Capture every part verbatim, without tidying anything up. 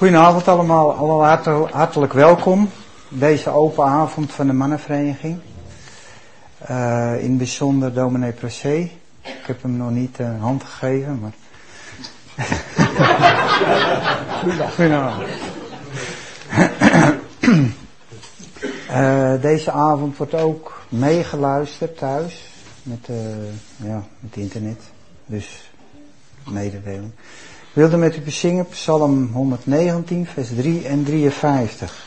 Goedenavond allemaal, allemaal hartelijk welkom. Deze open avond van de mannenvereniging. Uh, in het bijzonder dominee Procé. Ik heb hem nog niet een uh, hand gegeven, maar... Goedenavond. uh, deze avond wordt ook meegeluisterd thuis. Met, uh, ja, met internet. Dus mededeling. Ik wilde met u bezingen Psalm honderdnegentien, vers drie en drieënvijftig.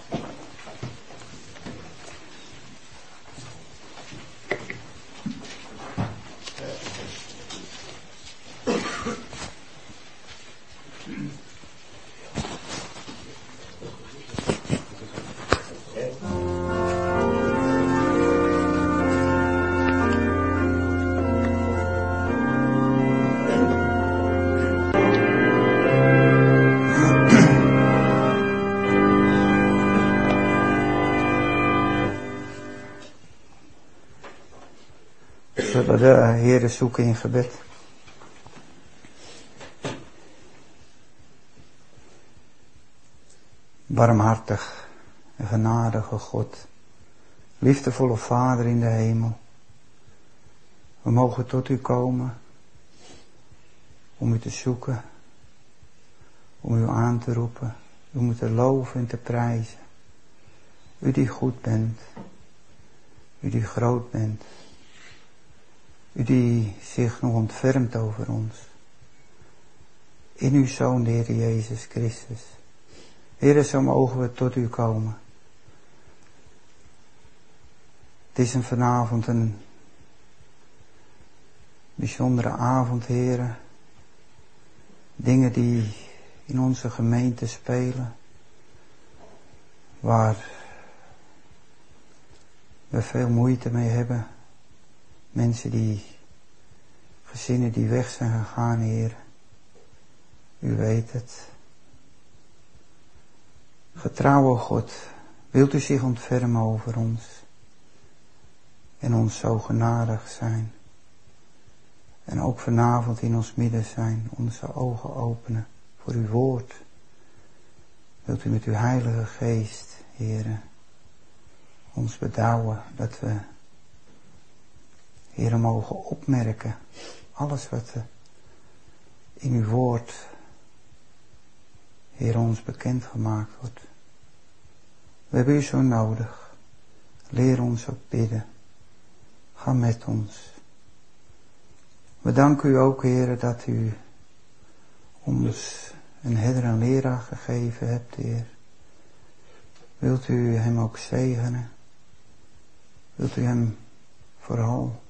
Zullen de Heere zoeken in gebed. Barmhartig en genadige God, liefdevolle Vader in de hemel. We mogen tot u komen om u te zoeken, om u aan te roepen, u te loven en te prijzen. U die goed bent, u die groot bent. U die zich nog ontfermt over ons. In uw Zoon, de Heer Jezus Christus. Heere, zo mogen we tot u komen. Het is een vanavond een bijzondere avond, Heere. Dingen die in onze gemeente spelen. Waar we veel moeite mee hebben. Mensen die, gezinnen die weg zijn gegaan, Heer. U weet het. Getrouwe God, wilt u zich ontfermen over ons. En ons zo genadig zijn. En ook vanavond in ons midden zijn, onze ogen openen voor uw woord. Wilt u met uw heilige geest, Heer, ons bedouwen dat we... Heer, mogen opmerken, alles wat in uw woord, Heer, ons bekendgemaakt wordt. We hebben u zo nodig. Leer ons ook bidden. Ga met ons. We danken u ook, Heer, dat u ons een herder en leraar gegeven hebt, Heer. Wilt u hem ook zegenen? Wilt u hem vooral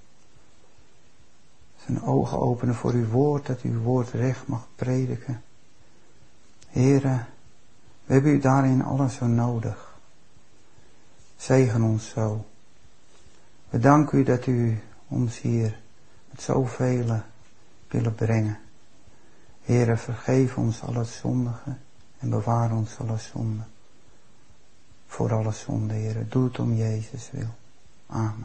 zijn ogen openen voor uw woord, dat uw woord recht mag prediken. Heere, we hebben u daarin alles zo nodig. Zegen ons zo. We danken u dat u ons hier met zoveel willen brengen. Heere, vergeef ons alle zondigen en bewaar ons alle zonden. Voor alle zonden, Heere. Doe het om Jezus wil. Amen.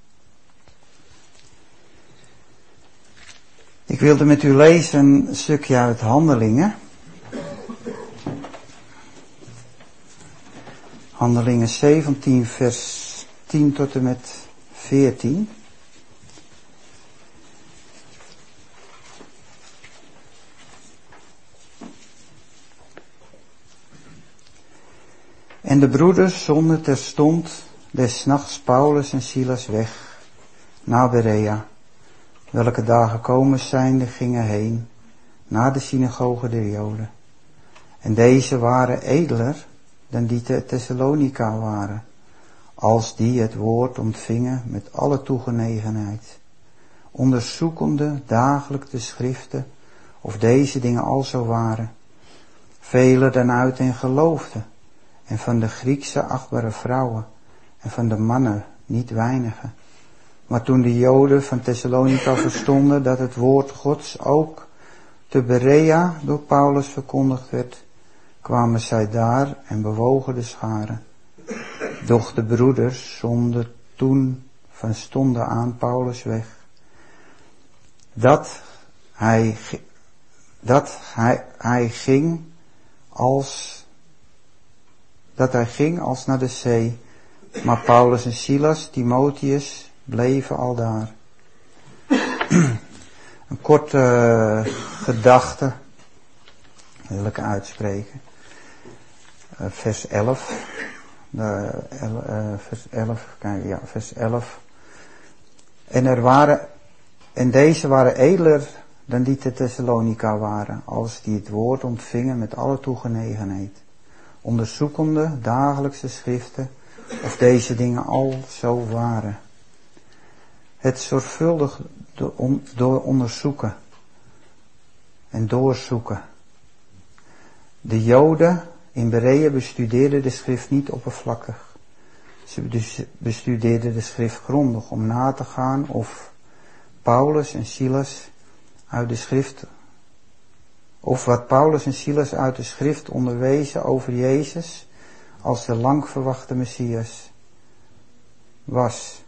Ik wilde met u lezen een stukje uit Handelingen. Handelingen zeventien, vers tien tot en met veertien. En de broeders zonden terstond des nachts Paulus en Silas weg naar Berea. Welke dagen komen zijnde gingen heen naar de synagoge der Joden. En deze waren edeler dan die te Thessalonica waren, als die het woord ontvingen met alle toegenegenheid, onderzoekende dagelijks de schriften of deze dingen alzo waren. Velen dan uit en geloofden, en van de Griekse achtbare vrouwen en van de mannen niet weinige. Maar toen de Joden van Thessalonica verstonden dat het woord Gods ook te Berea door Paulus verkondigd werd, kwamen zij daar en bewogen de scharen. Doch de broeders zonden toen van stonden aan Paulus weg. Dat hij, dat hij, hij ging als dat hij ging als naar de zee. Maar Paulus en Silas, Timotheus, bleven al daar. Een korte uh, gedachte wil ik uitspreken. Uh, vers elf. Uh, el, uh, vers elf. Kijk, ja, vers elf. En er waren, en deze waren edeler dan die te Thessalonica waren, als die het woord ontvingen met alle toegenegenheid, onderzoekende dagelijkse schriften, of deze dingen al zo waren. Het zorgvuldig door onderzoeken en doorzoeken. De Joden in Berea bestudeerden de schrift niet oppervlakkig. Ze bestudeerden de schrift grondig om na te gaan of Paulus en Silas uit de schrift, of wat Paulus en Silas uit de schrift onderwezen over Jezus als de lang verwachte Messias was.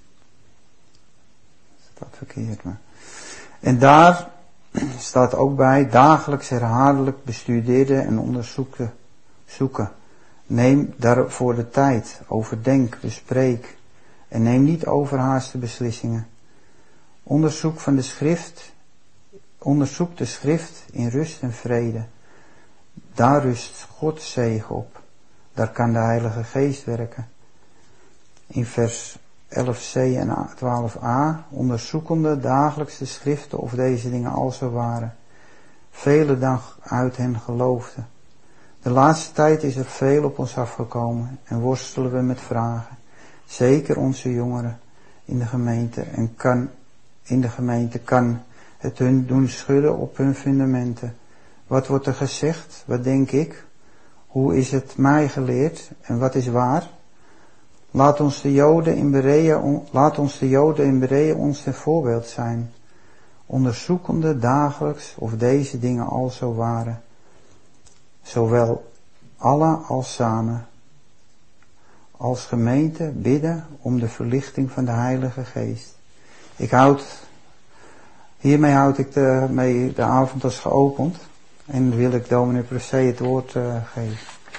Dat verkeerd, maar. En daar staat ook bij, dagelijks herhaaldelijk bestudeerden en onderzoeken, zoeken. Neem daarvoor de tijd, overdenk, bespreek en neem niet overhaaste beslissingen. Onderzoek van de schrift, onderzoek de schrift in rust en vrede. Daar rust Gods zegen op. Daar kan de Heilige Geest werken. In vers elf c en twaalf a, onderzoekende dagelijks de schriften of deze dingen al zo waren. Vele dan uit hen geloofden. De laatste tijd is er veel op ons afgekomen en worstelen we met vragen. Zeker onze jongeren in de gemeente en kan, in de gemeente kan het hun doen schudden op hun fundamenten. Wat wordt er gezegd? Wat denk ik? Hoe is het mij geleerd? En wat is waar? Laat ons de Joden in Berea, laat ons de Joden in Berea ons ten voorbeeld zijn. Onderzoekende dagelijks of deze dingen al zo waren. Zowel alle als samen. Als gemeente bidden om de verlichting van de Heilige Geest. Ik houd, hiermee houd ik de, mee de avond als geopend. En wil ik dominee Pressé het woord uh, geven.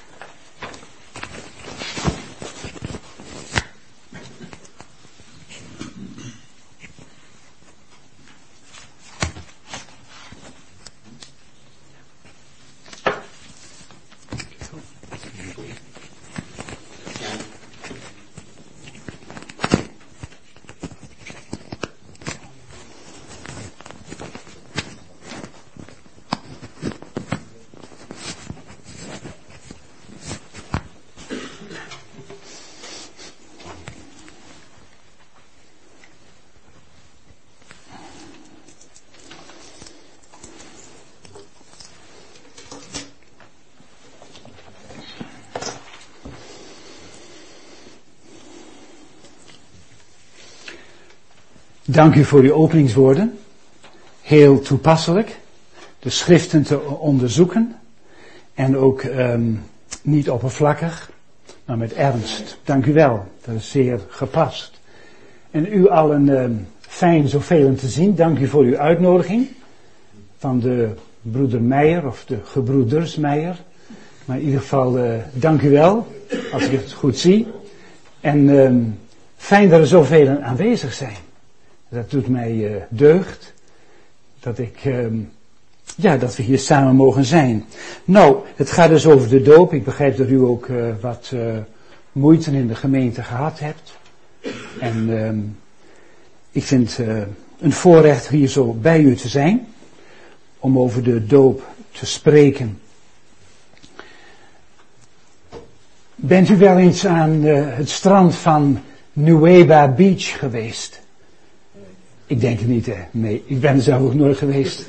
Dank u voor uw openingswoorden. Heel toepasselijk. De schriften te onderzoeken. En ook um, niet oppervlakkig, maar met ernst. Dank u wel. Dat is zeer gepast. En u allen um, fijn zoveel te zien. Dank u voor uw uitnodiging. Van de broeder Meijer of de gebroeders Meijer. Maar in ieder geval uh, dank u wel. Als ik het goed zie. En um, fijn dat er zoveel aanwezig zijn. Dat doet mij uh, deugd, dat ik, uh, ja, dat we hier samen mogen zijn. Nou, het gaat dus over de doop. Ik begrijp dat u ook uh, wat uh, moeite in de gemeente gehad hebt. En uh, ik vind uh, een voorrecht hier zo bij u te zijn, om over de doop te spreken. Bent u wel eens aan uh, het strand van Nuweiba Beach geweest? Ik denk het niet, hè. Nee, ik ben er zelf ook nooit geweest.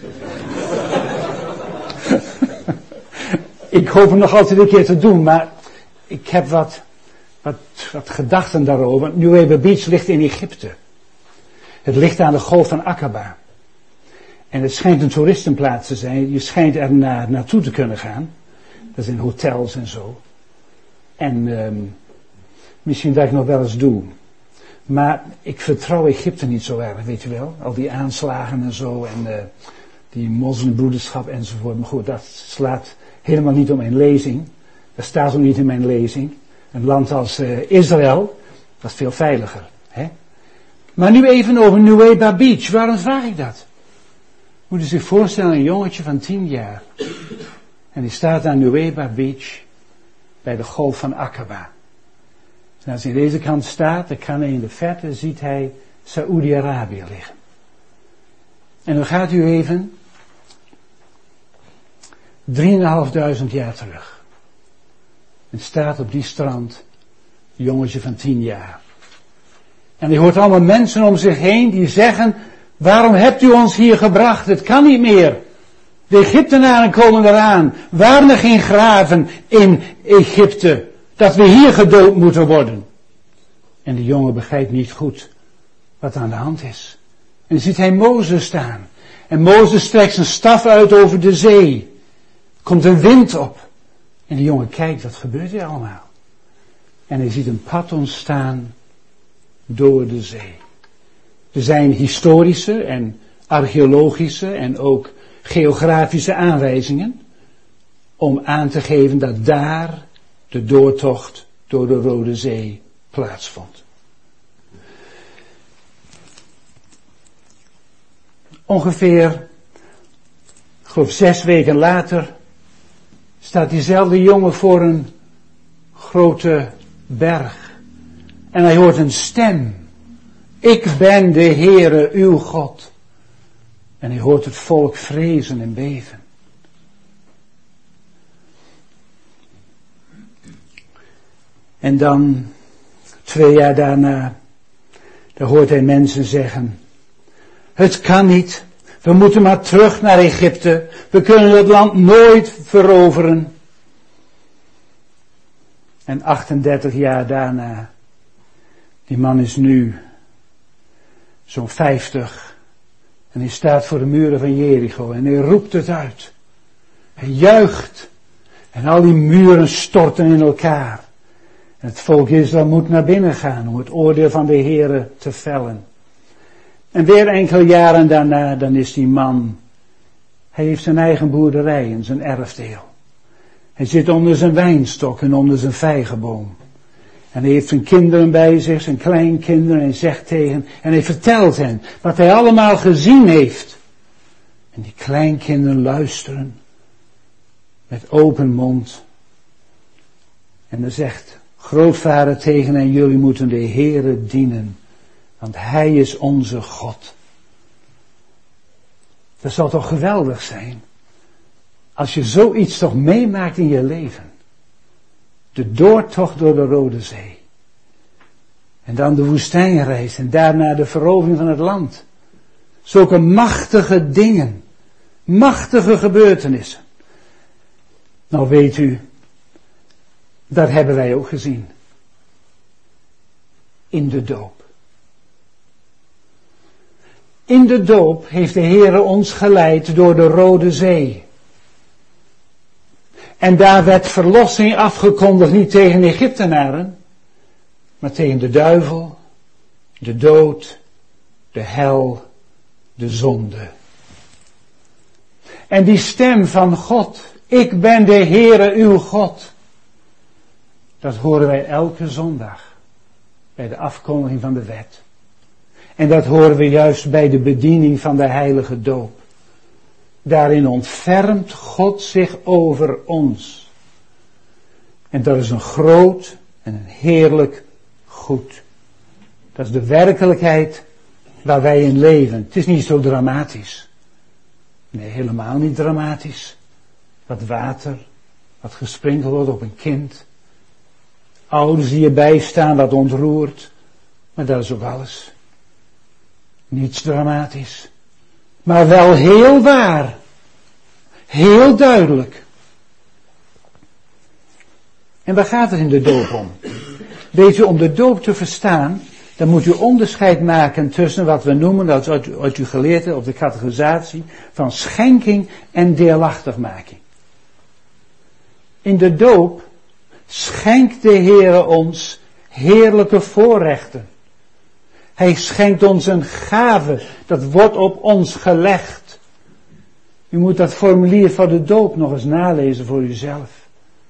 Ik hoop het nog altijd een keer te doen, maar ik heb wat, wat, wat gedachten daarover. Nuweiba Beach ligt in Egypte. Het ligt aan de golf van Aqaba. En het schijnt een toeristenplaats te zijn. Je schijnt er na, naartoe te kunnen gaan. Dat zijn hotels en zo. En um, misschien dat ik nog wel eens doe. Maar ik vertrouw Egypte niet zo erg, weet je wel. Al die aanslagen en zo en uh, die moslimbroederschap enzovoort. Maar goed, dat slaat Helemaal niet om mijn lezing. Dat staat ook niet in mijn lezing. Een land als uh, Israël, dat is veel veiliger. Hè? Maar nu even over Nuweiba Beach. Waarom vraag ik dat? Moet je zich voorstellen, een jongetje van tien jaar. En die staat aan Nuweiba Beach bij de golf van Aqaba. En als hij aan deze kant staat, dan kan hij in de verte, ziet hij Saoedi-Arabië liggen. En dan gaat u even drieënhalfduizend jaar terug. En staat op die strand een jongetje van tien jaar. En hij hoort allemaal mensen om zich heen die zeggen, waarom hebt u ons hier gebracht? Het kan niet meer. De Egyptenaren komen eraan. Waren er geen graven in Egypte? Dat we hier gedood moeten worden. En de jongen begrijpt niet goed wat aan de hand is. En dan ziet hij Mozes staan. En Mozes strekt zijn staf uit over de zee. Komt een wind op. En de jongen kijkt, wat gebeurt hier allemaal? En hij ziet een pad ontstaan door de zee. Er zijn historische en archeologische en ook geografische aanwijzingen om aan te geven dat daar de doortocht door de Rode Zee plaatsvond. Ongeveer, ik geloof zes weken later, staat diezelfde jongen voor een grote berg. En hij hoort een stem. Ik ben de Heere, uw God. En hij hoort het volk vrezen en beven. En dan, twee jaar daarna, dan hoort hij mensen zeggen, het kan niet, we moeten maar terug naar Egypte, we kunnen het land nooit veroveren. En achtendertig jaar daarna, die man is nu zo'n vijftig, en hij staat voor de muren van Jericho en hij roept het uit. Hij juicht en al die muren storten in elkaar. En het volk Israël moet naar binnen gaan om het oordeel van de Heere te vellen. En weer enkele jaren daarna, dan is die man, hij heeft zijn eigen boerderij en zijn erfdeel. Hij zit onder zijn wijnstok en onder zijn vijgenboom. En hij heeft zijn kinderen bij zich, zijn kleinkinderen, en hij zegt tegen, en hij vertelt hen wat hij allemaal gezien heeft. En die kleinkinderen luisteren met open mond. En dan zegt grootvader tegen hen, jullie moeten de Heere dienen, want hij is onze God. Dat zal toch geweldig zijn, als je zoiets toch meemaakt in je leven. De doortocht door de Rode Zee. En dan de woestijnreis en daarna de verovering van het land. Zulke machtige dingen. Machtige gebeurtenissen. Nou weet u, dat hebben wij ook gezien. In de doop. In de doop heeft de Heere ons geleid door de Rode Zee. En daar werd verlossing afgekondigd niet tegen de Egyptenaren, maar tegen de duivel, de dood, de hel, de zonde. En die stem van God, ik ben de Heere uw God, dat horen wij elke zondag bij de afkondiging van de wet. En dat horen we juist bij de bediening van de heilige doop. Daarin ontfermt God zich over ons. En dat is een groot en een heerlijk goed. Dat is de werkelijkheid waar wij in leven. Het is niet zo dramatisch. Nee, helemaal niet dramatisch. Wat water, wat gesprinkeld wordt op een kind. Ouders die erbij staan, wat ontroert. Maar dat is ook alles. Niets dramatisch. Maar wel heel waar. Heel duidelijk. En waar gaat het in de doop om? Weet u, om de doop te verstaan, dan moet u onderscheid maken tussen wat we noemen, dat uit, uit u geleerd hebt, op de categorisatie, van schenking en deelachtigmaking. In de doop schenkt de Heere ons heerlijke voorrechten. Hij schenkt ons een gave, dat wordt op ons gelegd. U moet dat formulier van de doop nog eens nalezen voor uzelf.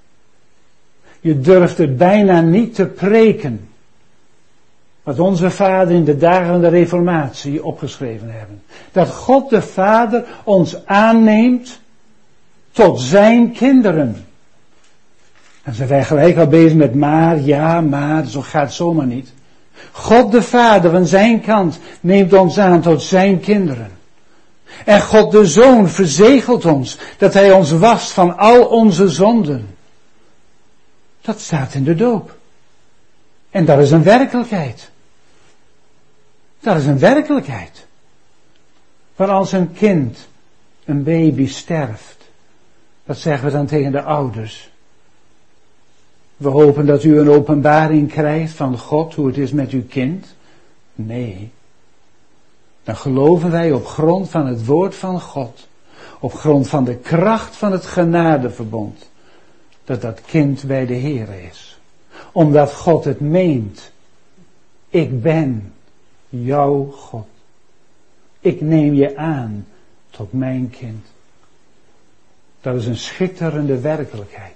Je durft het bijna niet te preken. Wat onze vader in de dagen van de Reformatie opgeschreven hebben. Dat God de Vader ons aanneemt tot zijn kinderen. Dan zijn wij gelijk al bezig met maar, ja, maar, zo gaat het zomaar niet. God de Vader van zijn kant neemt ons aan tot zijn kinderen. En God de Zoon verzegelt ons dat hij ons wast van al onze zonden. Dat staat in de doop. En dat is een werkelijkheid. Dat is een werkelijkheid. Want als een kind, een baby sterft, wat zeggen we dan tegen de ouders? We hopen dat u een openbaring krijgt van God, hoe het is met uw kind. Nee. Dan geloven wij op grond van het woord van God, op grond van de kracht van het genadeverbond, dat dat kind bij de Heer is. Omdat God het meent. Ik ben jouw God. Ik neem je aan tot mijn kind. Dat is een schitterende werkelijkheid.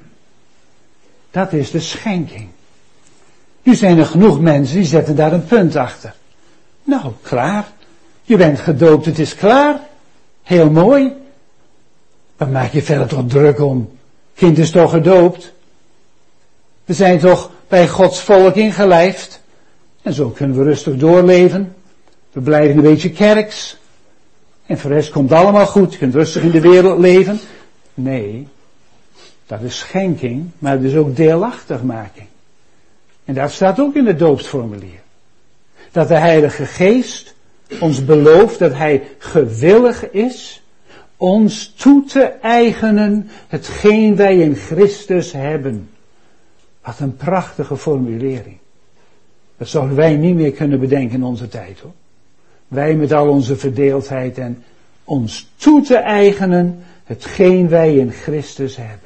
Dat is de schenking. Nu zijn er genoeg mensen die zetten daar een punt achter. Nou, klaar. Je bent gedoopt, het is klaar. Heel mooi. Wat maak je verder toch druk om? Kind is toch gedoopt? We zijn toch bij Gods volk ingelijfd? En zo kunnen we rustig doorleven. We blijven een beetje kerks. En voor de rest komt het allemaal goed. Je kunt rustig in de wereld leven. Nee, dat is schenking, maar het is ook deelachtigmaking. En dat staat ook in het doopsformulier. Dat de Heilige Geest ons belooft dat hij gewillig is ons toe te eigenen hetgeen wij in Christus hebben. Wat een prachtige formulering. Dat zouden wij niet meer kunnen bedenken in onze tijd, hoor. Wij met al onze verdeeldheid en ons toe te eigenen hetgeen wij in Christus hebben.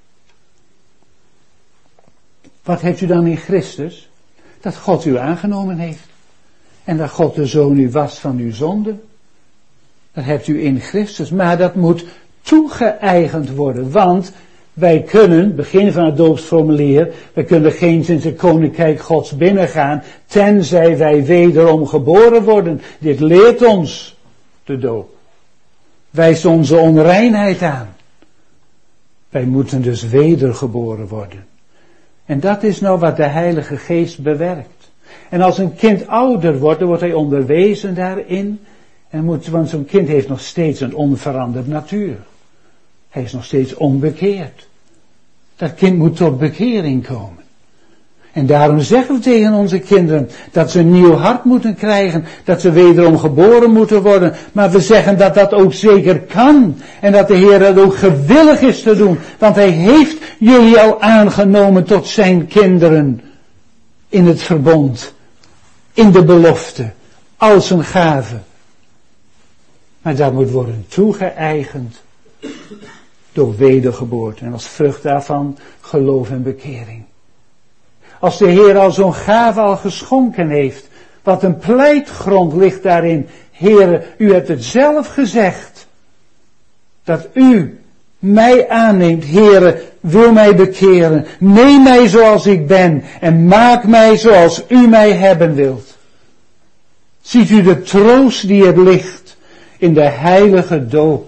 Wat heeft u dan in Christus? Dat God u aangenomen heeft. En dat God de Zoon u was van uw zonde. Dat hebt u in Christus. Maar dat moet toegeëigend worden. Want wij kunnen, begin van het doopsformulier, wij kunnen geen sinds het koninkrijk Gods binnengaan, tenzij wij wederom geboren worden. Dit leert ons de doop. Wijst onze onreinheid aan. Wij moeten dus wedergeboren worden. En dat is nou wat de Heilige Geest bewerkt. En als een kind ouder wordt, dan wordt hij onderwezen daarin. En moet, want zo'n kind heeft nog steeds een onveranderd natuur. Hij is nog steeds onbekeerd. Dat kind moet tot bekering komen. En daarom zeggen we tegen onze kinderen dat ze een nieuw hart moeten krijgen, dat ze wederom geboren moeten worden. Maar we zeggen dat dat ook zeker kan. En dat de Heer dat ook gewillig is te doen. Want hij heeft jullie al aangenomen tot zijn kinderen. In het verbond. In de belofte. Als een gave. Maar dat moet worden toegeëigend. Door wedergeboorte. En als vrucht daarvan geloof en bekering. Als de Heer al zo'n gave al geschonken heeft. Wat een pleitgrond ligt daarin. Heere, u hebt het zelf gezegd. Dat u mij aanneemt. Heere, wil mij bekeren. Neem mij zoals ik ben. En maak mij zoals u mij hebben wilt. Ziet u de troost die er ligt in de heilige doop.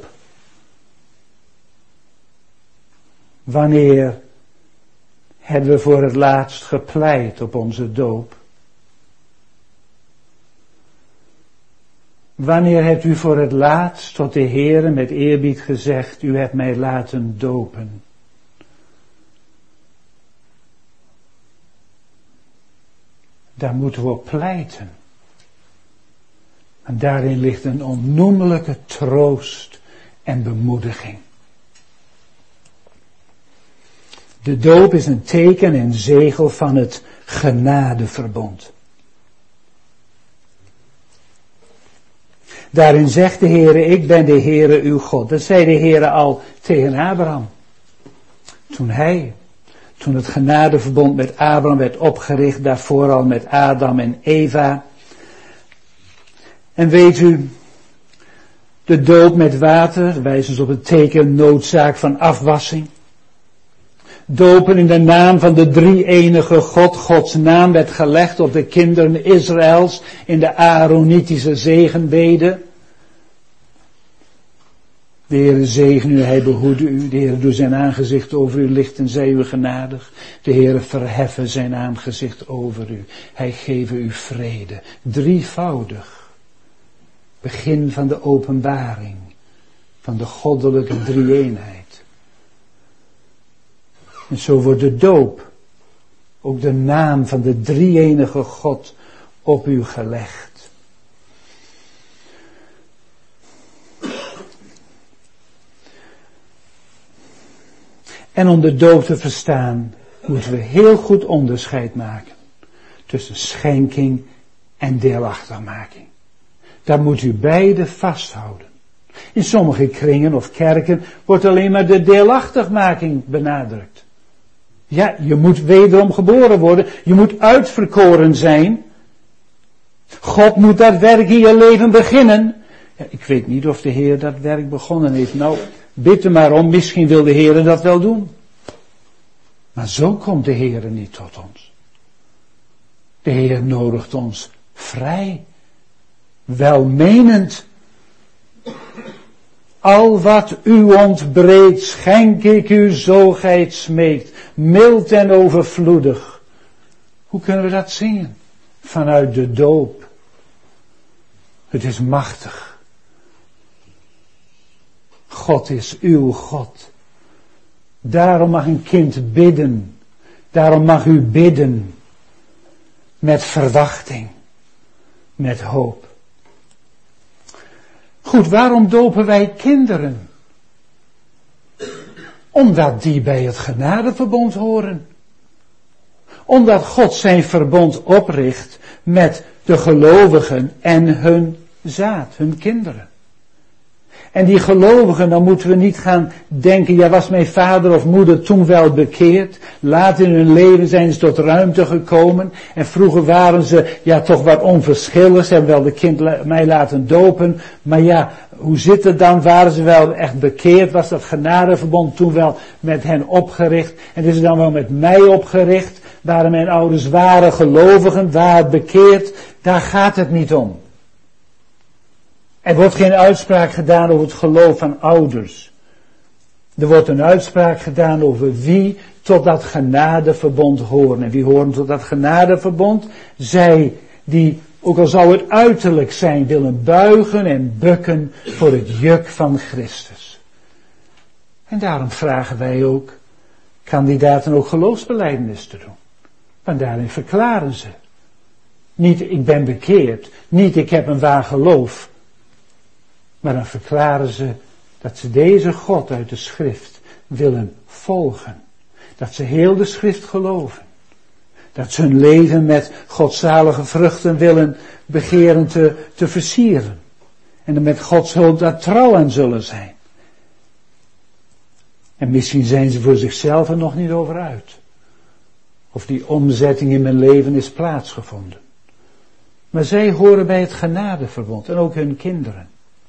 Wanneer hebben we voor het laatst gepleit op onze doop? Wanneer hebt u voor het laatst tot de Heere met eerbied gezegd, u hebt mij laten dopen? Daar moeten we op pleiten. En daarin ligt een onnoemelijke troost en bemoediging. De doop is een teken en zegel van het genadeverbond. Daarin zegt de Heere, ik ben de Heere uw God. Dat zei de Heere al tegen Abraham. Toen hij, toen het genadeverbond met Abraham werd opgericht, daarvoor al met Adam en Eva. En weet u, De doop met water wijst ons op het teken noodzaak van afwassing. Dopen in de naam van de drie-enige God. Gods naam werd gelegd op de kinderen Israëls in de Aaronitische zegenbede. De Heere zegen u, hij behoede u. De Heere doe zijn aangezicht over u licht en zij u genadig. De Heere verheffen zijn aangezicht over u. Hij geven u vrede. Drievoudig. Begin van de openbaring van de goddelijke drie-eenheid. En zo wordt de doop, ook de naam van de drie-enige God, op u gelegd. En om de doop te verstaan, moeten we heel goed onderscheid maken tussen schenking en deelachtigmaking. Daar moet u beide vasthouden. In sommige kringen of kerken wordt alleen maar de deelachtigmaking benadrukt. Ja, je moet wederom geboren worden. Je moet uitverkoren zijn. God moet dat werk in je leven beginnen. Ja, ik weet niet of de Heer dat werk begonnen heeft. Nou, bid er maar om. Misschien wil de Heer dat wel doen. Maar zo komt de Heer niet tot ons. De Heer nodigt ons vrij. Welmenend. Al wat u ontbreekt, schenk ik u zo gij het smeekt. Mild en overvloedig. Hoe kunnen we dat zingen? Vanuit de doop. Het is machtig. God is uw God. Daarom mag een kind bidden. Daarom mag u bidden. Met verwachting. Met hoop. Goed, waarom dopen wij kinderen? Omdat die bij het genadeverbond horen. Omdat God zijn verbond opricht met de gelovigen en hun zaad, hun kinderen. En die gelovigen, dan moeten we niet gaan denken, ja, was mijn vader of moeder toen wel bekeerd? Later in hun leven zijn ze tot ruimte gekomen. En vroeger waren ze, ja, toch wat onverschillig. Ze hebben wel de kind mij laten dopen. Maar ja, hoe zit het dan? Waren ze wel echt bekeerd? Was dat genadeverbond toen wel met hen opgericht? En is het dan wel met mij opgericht? Waren mijn ouders ware gelovigen, waar bekeerd? Daar gaat het niet om. Er wordt geen uitspraak gedaan over het geloof van ouders. Er wordt een uitspraak gedaan over wie tot dat genadeverbond horen. En wie horen tot dat genadeverbond? Zij die, ook al zou het uiterlijk zijn, willen buigen en bukken voor het juk van Christus. En daarom vragen wij ook kandidaten ook geloofsbelijdenis te doen. Want daarin verklaren ze. Niet ik ben bekeerd, niet ik heb een waar geloof. Maar dan verklaren ze dat ze deze God uit de schrift willen volgen. Dat ze heel de schrift geloven. Dat ze hun leven met godzalige vruchten willen begeren te, te versieren. En er met Gods hulp daar trouw aan zullen zijn. En misschien zijn ze voor zichzelf er nog niet over uit. Of die omzetting in mijn leven is plaatsgevonden. Maar zij horen bij het genadeverbond en ook hun kinderen.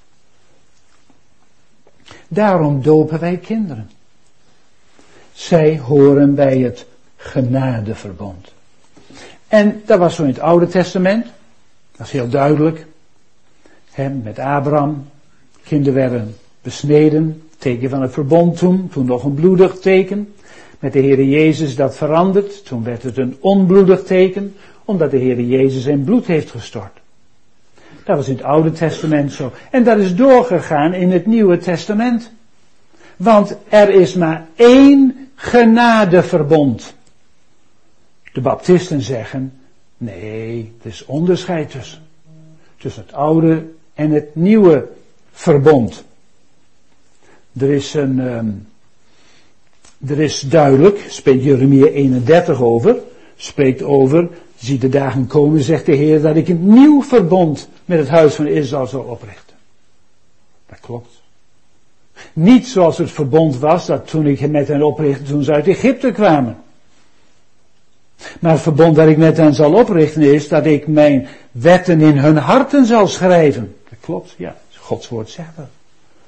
Daarom dopen wij kinderen. Zij horen bij het genadeverbond. En dat was zo in het Oude Testament. Dat is heel duidelijk. He, met Abraham. Kinderen werden besneden. Teken van het verbond toen. Toen nog een bloedig teken. Met de Heere Jezus dat veranderd. Toen werd het een onbloedig teken. Omdat de Heere Jezus zijn bloed heeft gestort. Dat was in het Oude Testament zo. En dat is doorgegaan in het Nieuwe Testament. Want er is maar één genadeverbond. De baptisten zeggen, nee, er is onderscheid tussen. Tussen het oude en het nieuwe verbond. Er is een, um, er is duidelijk, spreekt Jeremia eenendertig over, spreekt over, zie de dagen komen, zegt de Heer, dat ik een nieuw verbond met het huis van Israël zal oprichten. Dat klopt. Niet zoals het verbond was, dat toen ik met hen oprichtte, toen ze uit Egypte kwamen. Maar het verbond dat ik met hen zal oprichten is, dat ik mijn wetten in hun harten zal schrijven. Dat klopt, ja. Gods woord zegt dat.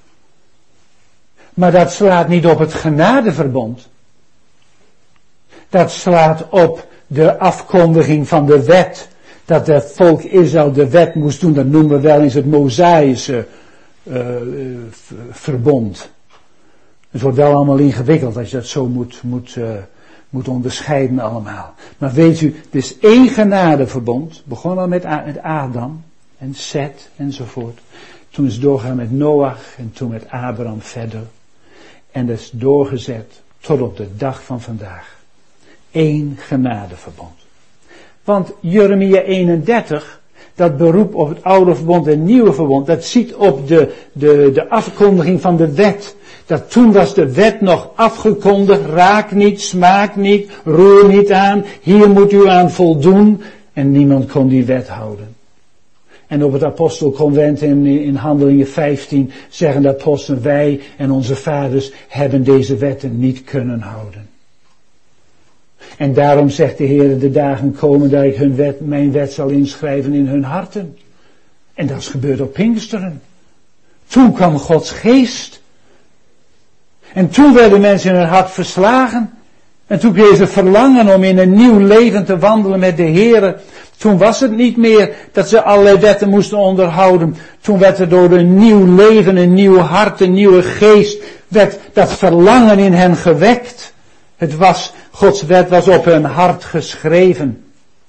Maar dat slaat niet op het genadeverbond. Dat slaat op de afkondiging van de wet. Dat het volk Israël de wet moest doen. Dat noemen we wel eens het Mosaïsche uh, uh, verbond. Het wordt wel allemaal ingewikkeld als je dat zo moet, moet, uh, moet onderscheiden allemaal. Maar weet u, het is één genadeverbond. Begon al met, met Adam en Seth enzovoort. Toen is het doorgegaan met Noach en toen met Abraham verder. En dat is doorgezet tot op de dag van vandaag. Eén genadeverbond. Want Jeremia eenendertig, dat beroep op het oude verbond en het nieuwe verbond, dat ziet op de, de, de afkondiging van de wet. Dat toen was de wet nog afgekondigd, raak niet, smaak niet, roer niet aan, hier moet u aan voldoen. En niemand kon die wet houden. En op het apostelconvent in, in Handelingen vijftien zeggen de apostelen, wij en onze vaders hebben deze wetten niet kunnen houden. En daarom zegt de Heer, de dagen komen dat ik hun wet, mijn wet zal inschrijven in hun harten. En dat is gebeurd op Pinksteren. Toen kwam Gods geest. En toen werden mensen in hun hart verslagen. En toen kregen ze verlangen om in een nieuw leven te wandelen met de Heer. Toen was het niet meer dat ze allerlei wetten moesten onderhouden. Toen werd er door een nieuw leven, een nieuw hart, een nieuwe geest, werd dat verlangen in hen gewekt. Het was, Gods wet was op hun hart geschreven.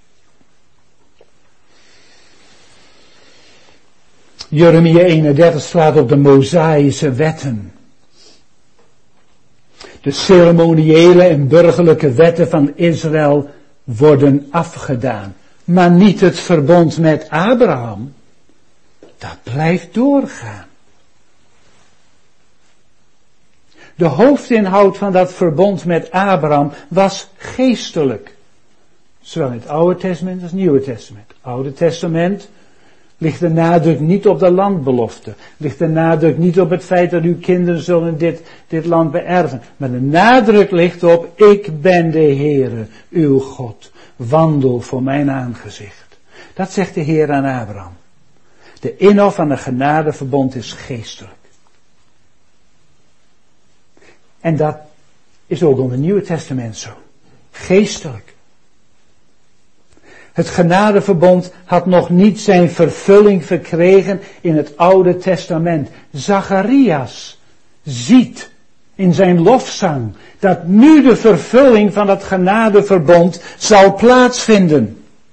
Jeremia eenendertig slaat op de Mosaïsche wetten. De ceremoniële en burgerlijke wetten van Israël worden afgedaan. Maar niet het verbond met Abraham. Dat blijft doorgaan. De hoofdinhoud van dat verbond met Abraham was geestelijk. Zowel in het Oude Testament als het Nieuwe Testament. Het Oude Testament ligt de nadruk niet op de landbelofte. Ligt de nadruk niet op het feit dat uw kinderen zullen dit, dit land beërven. Maar de nadruk ligt op, ik ben de Heere, uw God. Wandel voor mijn aangezicht. Dat zegt de Heer aan Abraham. De inhoud van een genadeverbond is geestelijk. En dat is ook onder het Nieuwe Testament zo. Geestelijk. Het genadeverbond had nog niet zijn vervulling verkregen in het Oude Testament. Zacharias ziet in zijn lofzang dat nu de vervulling van het genadeverbond zal plaatsvinden.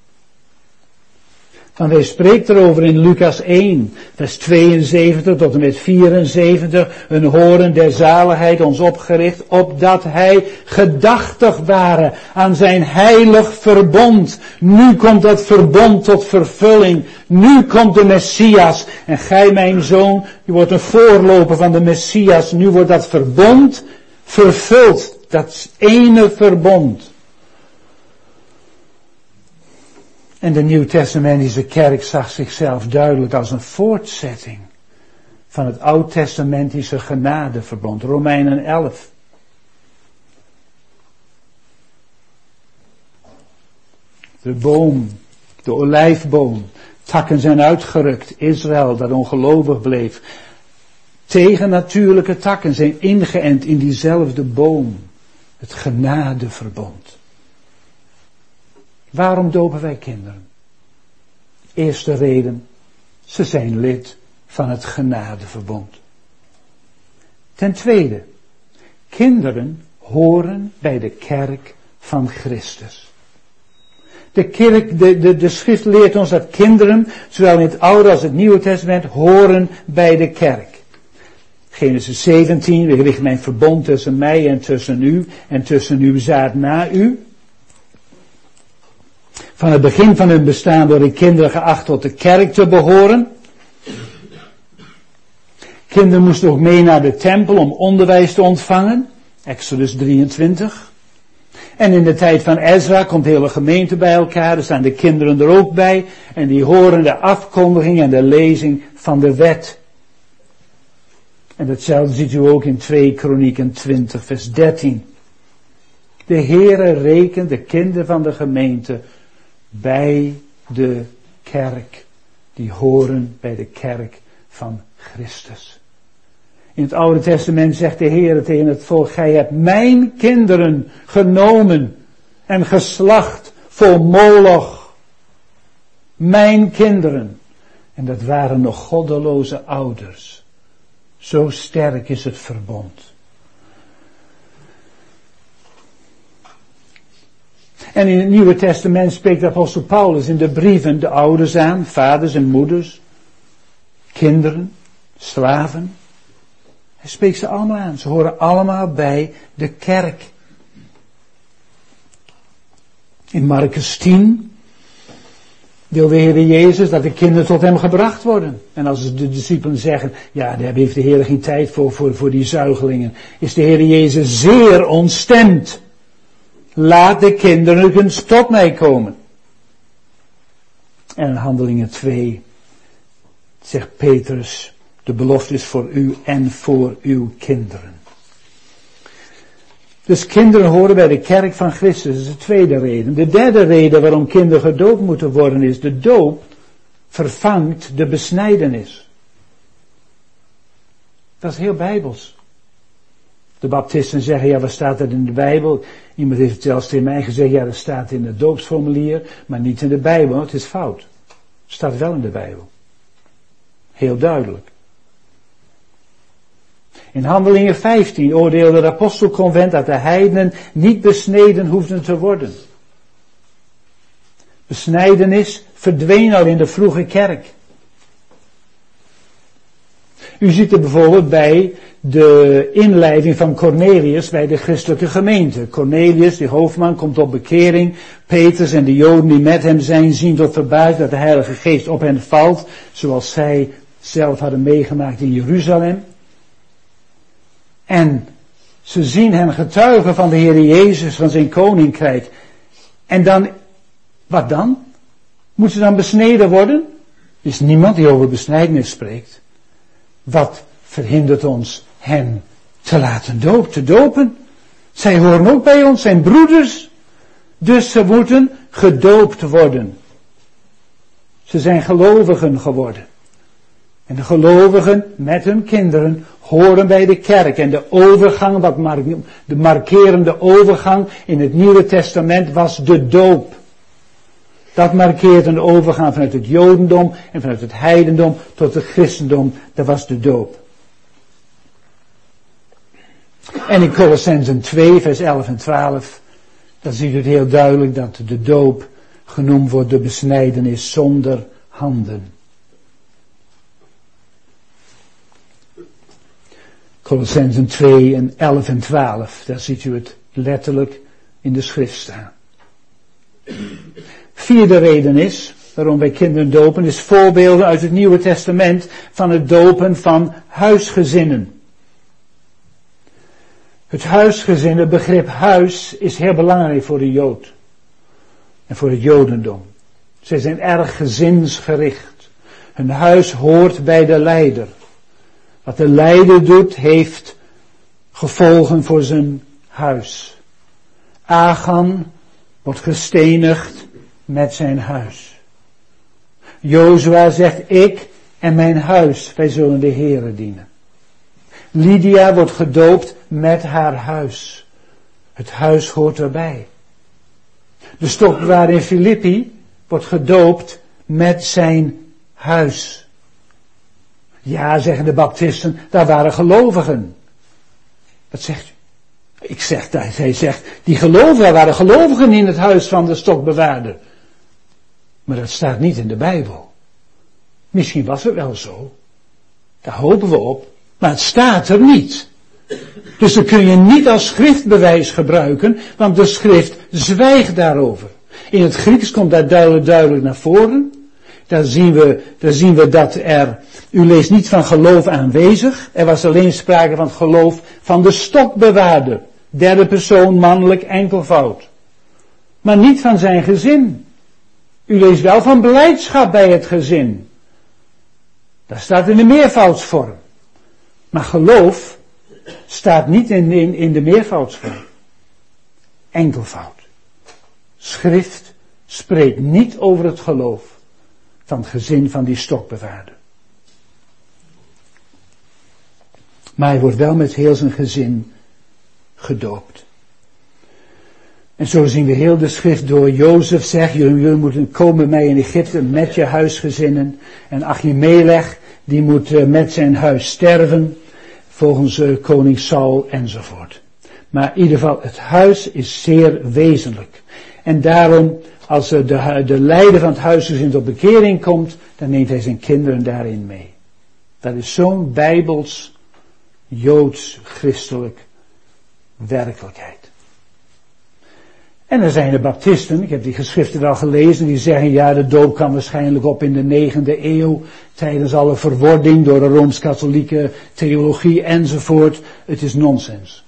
Van hij spreekt erover in Lucas één, vers tweeënzeventig tot en met vierenzeventig, een horen der zaligheid ons opgericht, opdat hij gedachtig waren aan zijn heilig verbond. Nu komt dat verbond tot vervulling. Nu komt de Messias. En gij, mijn zoon, je wordt een voorloper van de Messias. Nu wordt dat verbond vervuld. Dat ene verbond. En de Nieuwtestamentische kerk zag zichzelf duidelijk als een voortzetting van het Oud-testamentische genadeverbond. Romeinen elf. De boom, de olijfboom, takken zijn uitgerukt. Israël, dat ongelovig bleef. Tegennatuurlijke takken zijn ingeënt in diezelfde boom. Het genadeverbond. Waarom dopen wij kinderen? Eerste reden, ze zijn lid van het genadeverbond. Ten tweede, kinderen horen bij de kerk van Christus. De kerk, de, de, de schrift leert ons dat kinderen, zowel in het Oude als het Nieuwe Testament, horen bij de kerk. Genesis zeventien, ik richt mijn verbond tussen mij en tussen u en tussen uw zaad na u. Van het begin van hun bestaan worden kinderen geacht tot de kerk te behoren. Kinderen moesten ook mee naar de tempel om onderwijs te ontvangen. Exodus drieëntwintig. En in de tijd van Ezra komt de hele gemeente bij elkaar. Er staan de kinderen er ook bij. En die horen de afkondiging en de lezing van de wet. En datzelfde ziet u ook in twee Kronieken twintig vers dertien. De Heere rekent de kinderen van de gemeente bij de kerk. Die horen bij de kerk van Christus. In het Oude Testament zegt de Heer tegen het volk, gij hebt mijn kinderen genomen en geslacht voor Moloch. Mijn kinderen. En dat waren nog goddeloze ouders. Zo sterk is het verbond. En in het Nieuwe Testament spreekt de apostel Paulus in de brieven de ouders aan, vaders en moeders, kinderen, slaven. Hij spreekt ze allemaal aan. Ze horen allemaal bij de kerk. In Marcus tien wil de Heer Jezus dat de kinderen tot hem gebracht worden. En als de discipelen zeggen, ja, daar heeft de Heer geen tijd voor, voor, voor die zuigelingen, is de Heer Jezus zeer ontstemd. Laat de kinderen eens tot mij komen. En in Handelingen twee zegt Petrus, de belofte is voor u en voor uw kinderen. Dus kinderen horen bij de kerk van Christus. Dat is de tweede reden. De derde reden waarom kinderen gedoopt moeten worden is, de doop vervangt de besnijdenis. Dat is heel bijbels. De baptisten zeggen, ja, wat staat er in de Bijbel? Iemand heeft het zelfs tegen mij gezegd, ja, dat staat in het doopsformulier, maar niet in de Bijbel. Het is fout. Het staat wel in de Bijbel. Heel duidelijk. In Handelingen vijftien oordeelde de apostelconvent dat de heidenen niet besneden hoefden te worden. Besnijdenis verdween al in de vroege kerk. U ziet er bijvoorbeeld bij de inleiding van Cornelius bij de christelijke gemeente. Cornelius, die hoofdman, komt op bekering. Petrus en de Joden die met hem zijn zien tot verbazing dat de Heilige Geest op hen valt, zoals zij zelf hadden meegemaakt in Jeruzalem. En ze zien hem getuigen van de Heer Jezus, van zijn koninkrijk. En dan, wat dan? Moeten ze dan besneden worden? Er is niemand die over besnijdenis spreekt. Wat verhindert ons hen te laten doop, te dopen? Zij horen ook bij ons, zijn broeders. Dus ze moeten gedoopt worden. Ze zijn gelovigen geworden. En de gelovigen met hun kinderen horen bij de kerk. En de overgang, wat mar- de markerende overgang in het Nieuwe Testament was de doop. Dat markeert een overgang vanuit het Jodendom en vanuit het heidendom tot het christendom. Dat was de doop. En in Colossenzen twee, vers elf en twaalf, dan ziet u het heel duidelijk dat de doop genoemd wordt de besnijdenis zonder handen. Colossenzen twee en elf en twaalf, daar ziet u het letterlijk in de schrift staan. Vierde reden is, waarom wij kinderen dopen, is voorbeelden uit het Nieuwe Testament van het dopen van huisgezinnen. Het huisgezin, het begrip huis, is heel belangrijk voor de Jood. En voor het Jodendom. Zij zijn erg gezinsgericht. Hun huis hoort bij de leider. Wat de leider doet, heeft gevolgen voor zijn huis. Achan wordt gestenigd met zijn huis. Jozua zegt, ik en mijn huis, wij zullen de Heere dienen. Lydia wordt gedoopt met haar huis. Het huis hoort erbij. De stokbewaarder in Filippi wordt gedoopt met zijn huis. Ja, zeggen de baptisten, daar waren gelovigen. Wat zegt u? Ik zeg dat, hij zegt, die gelovigen, daar waren gelovigen in het huis van de stokbewaarder. Maar dat staat niet in de Bijbel. Misschien was het wel zo. Daar hopen we op. Maar het staat er niet. Dus dat kun je niet als schriftbewijs gebruiken, want de schrift zwijgt daarover. In het Grieks komt dat duidelijk, duidelijk naar voren. Daar zien we, daar zien we dat er, u leest niet van geloof aanwezig. Er was alleen sprake van het geloof van de stokbewaarder. Derde persoon, mannelijk, enkelvoud. Maar niet van zijn gezin. U leest wel van blijdschap bij het gezin. Dat staat in de meervoudsvorm. Maar geloof staat niet in, in, in de meervoudsvorm. Enkelvoud. Schrift spreekt niet over het geloof van het gezin van die stokbewaarder. Maar hij wordt wel met heel zijn gezin gedoopt. En zo zien we heel de schrift door. Jozef zegt, jullie, jullie moeten komen bij mij in Egypte met je huisgezinnen. En Achimelech, die moet uh, met zijn huis sterven. Volgens uh, koning Saul enzovoort. Maar in ieder geval, het huis is zeer wezenlijk. En daarom, als uh, de, de leider van het huisgezin tot bekering komt, dan neemt hij zijn kinderen daarin mee. Dat is zo'n bijbels, joods, christelijk werkelijkheid. En er zijn de baptisten, ik heb die geschriften al gelezen, die zeggen ja, de doop kwam waarschijnlijk op in de negende eeuw, tijdens alle verwording door de Rooms-Katholieke theologie enzovoort. Het is nonsens.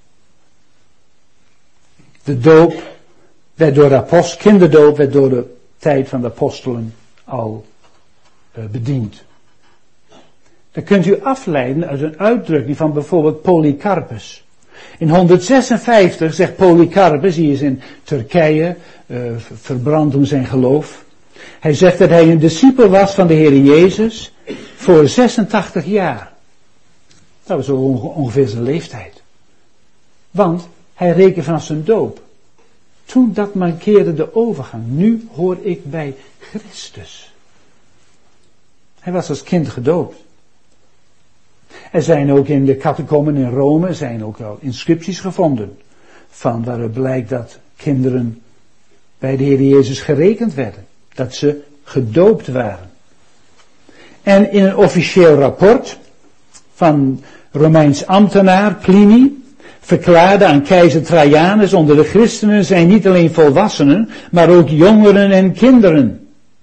De doop werd door de apost, kinderdoop werd door de tijd van de apostelen al uh, bediend. Dan kunt u afleiden uit een uitdrukking van bijvoorbeeld Polycarpus. In honderdzesenvijftig zegt Polycarpus, die is in Turkije, uh, verbrand om zijn geloof. Hij zegt dat hij een discipel was van de Heer Jezus voor zesentachtig jaar. Dat was ongeveer zijn leeftijd. Want hij rekent vanaf zijn doop. Toen dat markeerde de overgang. Nu hoor ik bij Christus. Hij was als kind gedoopt. Er zijn ook in de catacombes in Rome zijn ook wel inscripties gevonden. Van waaruit blijkt dat kinderen bij de Heer Jezus gerekend werden. Dat ze gedoopt waren. En in een officieel rapport van Romeins ambtenaar Pliny verklaarde aan keizer Trajanus, onder de christenen zijn niet alleen volwassenen, maar ook jongeren en kinderen.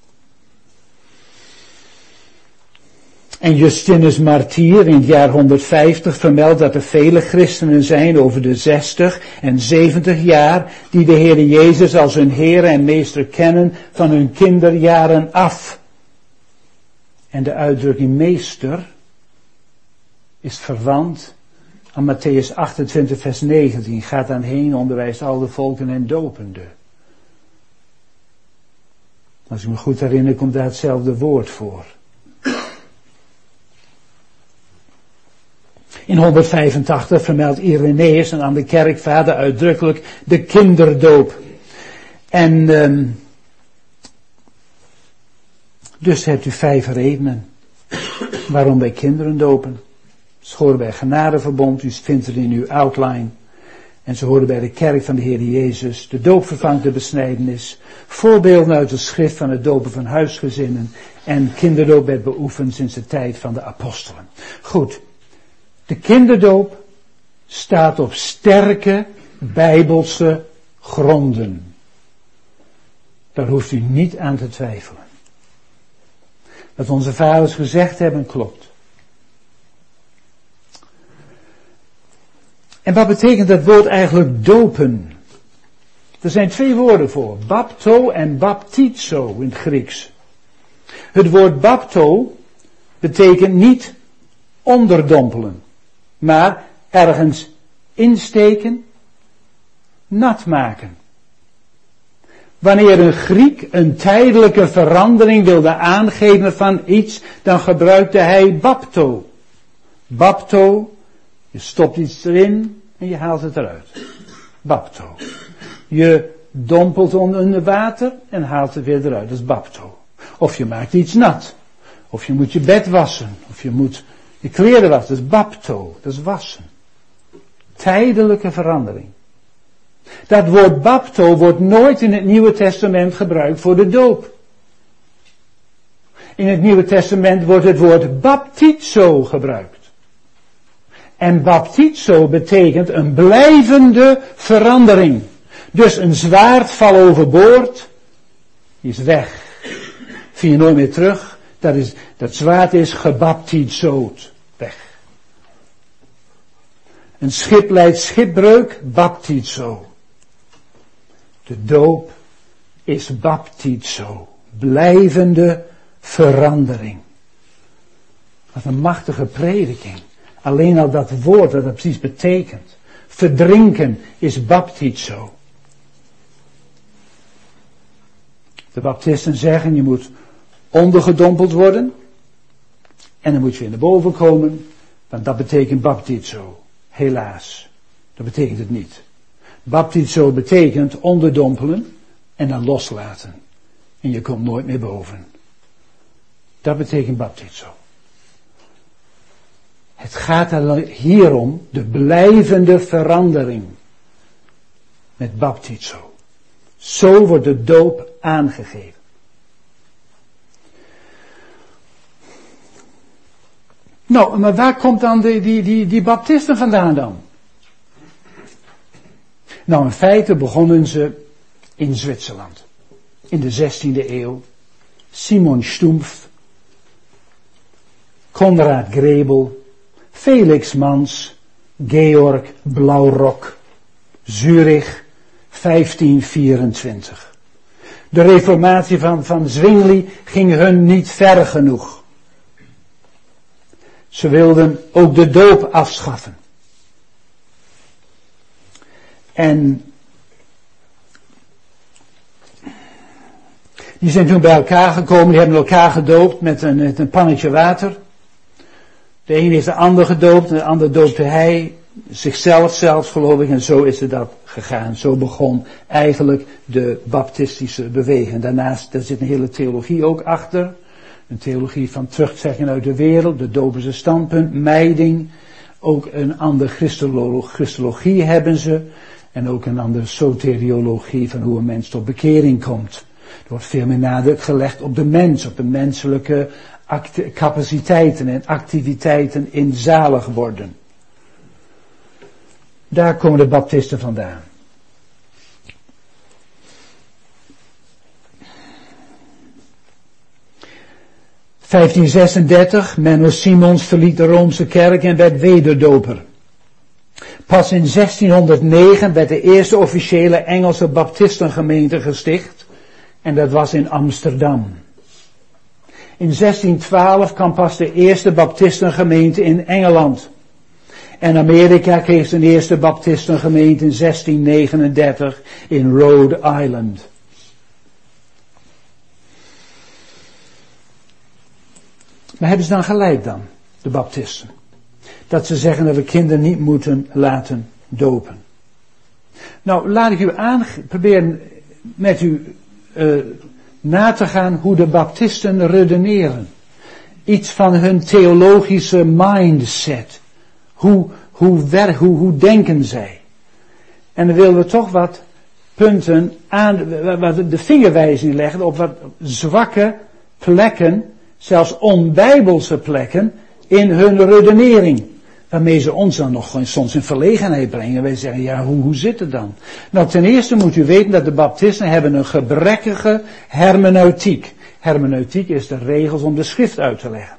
En Justinus Martyr in het jaar honderdvijftig vermeldt dat er vele christenen zijn over de zestig en zeventig jaar die de Heer Jezus als hun Heer en Meester kennen van hun kinderjaren af. En de uitdrukking meester is verwant aan Matthäus achtentwintig vers negentien. Gaat dan heen, onderwijst al de volken en dopende. Als ik me goed herinner, komt daar hetzelfde woord voor. In honderdvijfentachtig vermeldt Irenaeus en aan de kerkvader uitdrukkelijk de kinderdoop. En um, dus hebt u vijf redenen waarom wij kinderen dopen. Ze horen bij genadeverbond, u vindt het in uw outline. En ze horen bij de kerk van de Heer Jezus. De doop vervangt de besnijdenis. Voorbeelden uit de schrift van het dopen van huisgezinnen. En kinderdoop werd beoefend sinds de tijd van de apostelen. Goed. De kinderdoop staat op sterke bijbelse gronden. Daar hoeft u niet aan te twijfelen. Wat onze vaders gezegd hebben klopt. En wat betekent dat woord eigenlijk dopen? Er zijn twee woorden voor. Bapto en baptizo in het Grieks. Het woord bapto betekent niet onderdompelen. Maar ergens insteken, nat maken. Wanneer een Griek een tijdelijke verandering wilde aangeven van iets, dan gebruikte hij bapto. Bapto, je stopt iets erin en je haalt het eruit. Bapto. Je dompelt onder water en haalt het weer eruit. Dat is bapto. Of je maakt iets nat. Of je moet je bed wassen. Of je moet je kleren wassen. Dat is bapto. Dat is wassen. Tijdelijke verandering. Dat woord bapto wordt nooit in het Nieuwe Testament gebruikt voor de doop. In het Nieuwe Testament wordt het woord baptizo gebruikt. En baptizo betekent een blijvende verandering. Dus een zwaard val overboord, die is weg. Vind je nooit meer terug. Dat, is, dat zwaard is gebaptizood. Weg. Een schip leidt schipbreuk, baptizo. De doop is baptizo. Blijvende verandering. Wat een machtige prediking. Alleen al dat woord, wat dat precies betekent. Verdrinken is baptizo. De baptisten zeggen, je moet ondergedompeld worden. En dan moet je weer naar boven komen. Want dat betekent baptizo. Helaas. Dat betekent het niet. Baptizo betekent onderdompelen en dan loslaten. En je komt nooit meer boven. Dat betekent baptizo. Het gaat hier om de blijvende verandering. Met baptizo. Zo wordt de doop aangegeven. Nou, maar waar komt dan die, die, die, die baptisten vandaan dan? Nou, in feite begonnen ze in Zwitserland. In de zestiende eeuw. Simon Stumpf. Konrad Grebel. Felix Mans. Georg Blaurock. Zurich. vijftien vierentwintig. De reformatie van, van Zwingli ging hun niet ver genoeg. Ze wilden ook de doop afschaffen. En die zijn toen bij elkaar gekomen, die hebben elkaar gedoopt met een, met een pannetje water. De een is de ander gedoopt, en de ander doopte hij, zichzelf zelfs geloof ik, en zo is het dat gegaan. Zo begon eigenlijk de baptistische beweging. Daarnaast, daar zit een hele theologie ook achter. Een theologie van terugtrekken uit de wereld, de doperse standpunt, mijding. Ook een andere christologie hebben ze. En ook een andere soteriologie van hoe een mens tot bekering komt. Er wordt veel meer nadruk gelegd op de mens, op de menselijke capaciteiten en activiteiten in zalig worden. Daar komen de baptisten vandaan. vijftien zesendertig, Menno Simons verliet de Roomse kerk en werd wederdoper. Pas in zestienhonderdnegen werd de eerste officiële Engelse baptistengemeente gesticht en dat was in Amsterdam. In zestientwaalf kwam pas de eerste baptistengemeente in Engeland. En Amerika kreeg zijn eerste baptistengemeente in zestien negenendertig in Rhode Island. Maar hebben ze dan gelijk dan, de baptisten? Dat ze zeggen dat we kinderen niet moeten laten dopen. Nou, laat ik u aan, proberen met u uh, na te gaan hoe de baptisten redeneren. Iets van hun theologische mindset. Hoe, hoe, wer, hoe, hoe denken zij? En dan willen we toch wat punten aan, wat de vingerwijzing leggen op wat zwakke plekken, zelfs onbijbelse plekken, in hun redenering. Waarmee ze ons dan nog soms in verlegenheid brengen. Wij zeggen, ja, hoe, hoe zit het dan? Nou, ten eerste moet u weten dat de baptisten hebben een gebrekkige hermeneutiek. Hermeneutiek is de regels om de schrift uit te leggen.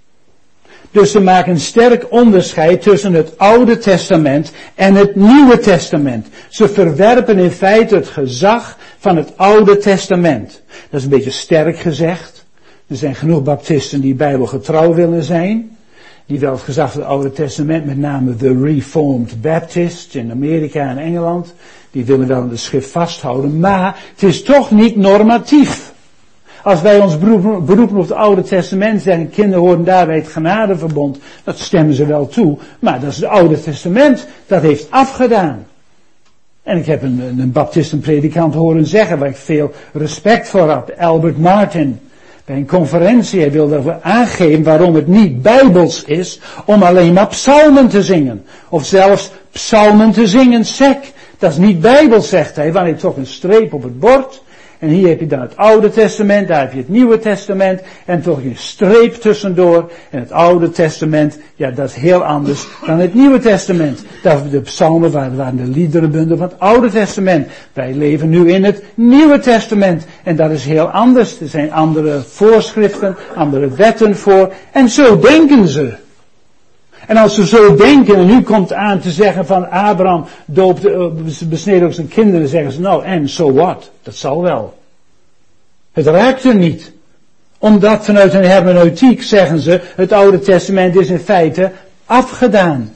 Dus ze maken een sterk onderscheid tussen het Oude Testament en het Nieuwe Testament. Ze verwerpen in feite het gezag van het Oude Testament. Dat is een beetje sterk gezegd. Er zijn genoeg baptisten die bijbelgetrouw willen zijn. Die wel het gezag van het Oude Testament, met name de Reformed Baptists in Amerika en Engeland. Die willen wel aan de schrift vasthouden. Maar het is toch niet normatief. Als wij ons beroepen op het Oude Testament, zeggen kinderen horen daarbij het genadeverbond, dat stemmen ze wel toe. Maar dat is het Oude Testament, dat heeft afgedaan. En ik heb een, een baptistenpredikant horen zeggen, waar ik veel respect voor had, Albert Martin. Bij een conferentie, hij wilde ervoor aangeven waarom het niet bijbels is om alleen maar psalmen te zingen. Of zelfs psalmen te zingen sec. Dat is niet bijbels, zegt hij, want hij trok een streep op het bord. En hier heb je dan het Oude Testament, daar heb je het Nieuwe Testament. En toch een streep tussendoor. En het Oude Testament, ja, dat is heel anders dan het Nieuwe Testament. Dat de psalmen waren, waren de liederenbundel van het Oude Testament. Wij leven nu in het Nieuwe Testament. En dat is heel anders. Er zijn andere voorschriften, andere wetten voor. En zo denken ze. En als ze zo denken, en nu komt aan te zeggen van Abraham doopte, besneed ook zijn kinderen, zeggen ze nou en so what? Dat zal wel. Het raakt er niet. Omdat vanuit hun hermeneutiek zeggen ze, het Oude Testament is in feite afgedaan.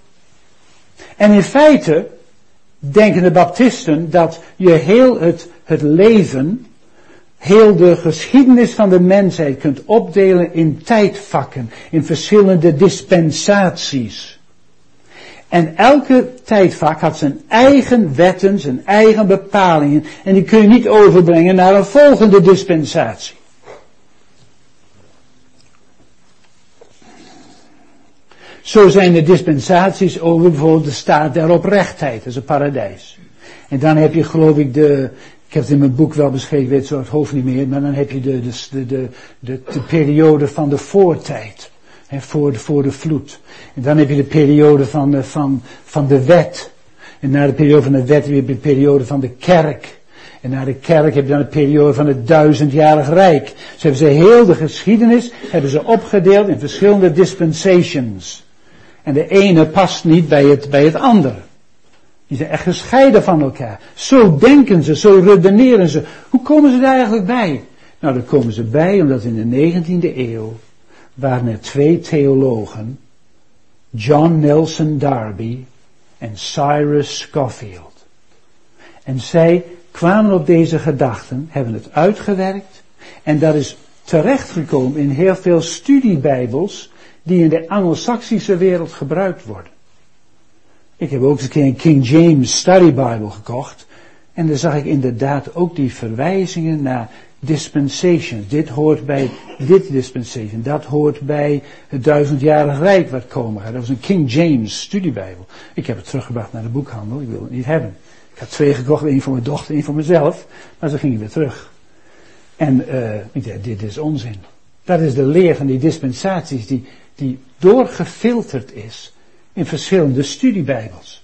En in feite denken de baptisten dat je heel het, het leven heel de geschiedenis van de mensheid kunt opdelen in tijdvakken, in verschillende dispensaties. En elke tijdvak had zijn eigen wetten, zijn eigen bepalingen, en die kun je niet overbrengen naar een volgende dispensatie. Zo zijn de dispensaties over bijvoorbeeld de staat der oprechtheid, dat is een paradijs. En dan heb je geloof ik de, ik heb het in mijn boek wel beschreven, ik weet het zo uit het hoofd niet meer, maar dan heb je de, de, de, de, de, de periode van de voortijd, hè, voor, de, voor de vloed. En dan heb je de periode van de, van, van de wet. En na de periode van de wet heb je de periode van de kerk. En na de kerk heb je dan de periode van het duizendjarig rijk. Ze hebben ze heel de geschiedenis, hebben ze opgedeeld in verschillende dispensations. En de ene past niet bij het, bij het andere. Die zijn echt gescheiden van elkaar. Zo denken ze, zo redeneren ze. Hoe komen ze daar eigenlijk bij? Nou, daar komen ze bij omdat in de negentiende eeuw waren er twee theologen, John Nelson Darby en Cyrus Scofield. En zij kwamen op deze gedachten, hebben het uitgewerkt en dat is terechtgekomen in heel veel studiebijbels die in de Anglo-Saxische wereld gebruikt worden. Ik heb ook eens een keer een King James Study Bible gekocht en daar zag ik inderdaad ook die verwijzingen naar dispensations. Dit hoort bij dit dispensation, dat hoort bij het duizendjarig rijk wat komen gaat. Dat was een King James studiebijbel. Ik heb het teruggebracht naar de boekhandel, ik wil het niet hebben. Ik had twee gekocht, één voor mijn dochter, één voor mezelf, maar ze gingen weer terug. En uh, ik dacht, dit is onzin. Dat is de leer van die dispensaties die, die doorgefilterd is in verschillende studiebijbels.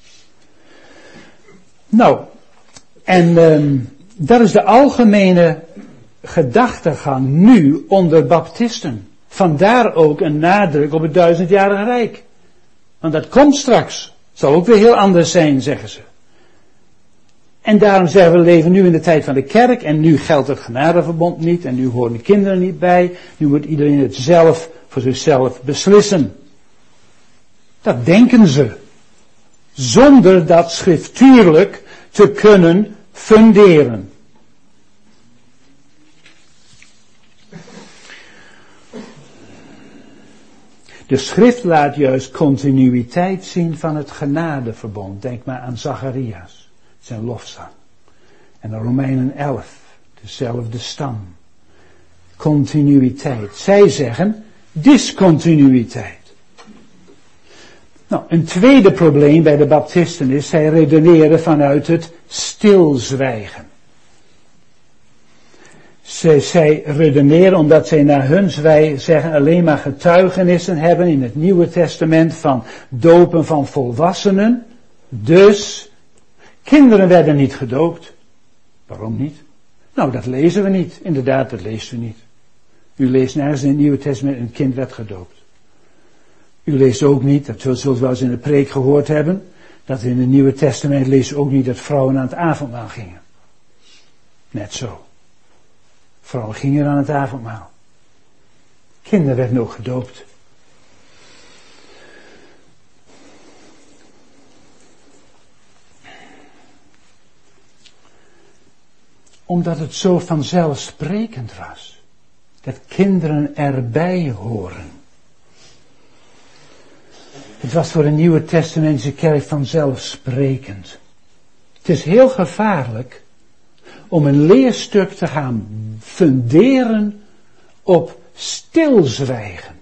Nou, en um, dat is de algemene gedachtegang nu onder baptisten. Vandaar ook een nadruk op het duizendjarige rijk. Want dat komt straks. Het zal ook weer heel anders zijn, zeggen ze. En daarom zeggen we, we leven nu in de tijd van de kerk en nu geldt het genadeverbond niet en nu horen de kinderen niet bij. Nu moet iedereen het zelf voor zichzelf beslissen. Dat denken ze. Zonder dat schriftuurlijk te kunnen funderen. De schrift laat juist continuïteit zien van het genadeverbond. Denk maar aan Zacharias, zijn lofzang. En de Romeinen elf, dezelfde stam. Continuïteit. Zij zeggen discontinuïteit. Nou, een tweede probleem bij de baptisten is, zij redeneren vanuit het stilzwijgen. Zij, zij redeneren omdat zij naar huns wij zeggen alleen maar getuigenissen hebben in het Nieuwe Testament van dopen van volwassenen. Dus, kinderen werden niet gedoopt. Waarom niet? Nou, dat lezen we niet. Inderdaad, dat leest u niet. U leest nergens in het Nieuwe Testament een kind werd gedoopt. U leest ook niet, dat zult u wel eens in de preek gehoord hebben, dat in het Nieuwe Testament leest u ook niet dat vrouwen aan het avondmaal gingen. Net zo. Vrouwen gingen aan het avondmaal. Kinderen werden ook gedoopt. Omdat het zo vanzelfsprekend was. Dat kinderen erbij horen. Het was voor de Nieuwe Testamentische kerk vanzelfsprekend. Het is heel gevaarlijk om een leerstuk te gaan funderen op stilzwijgen.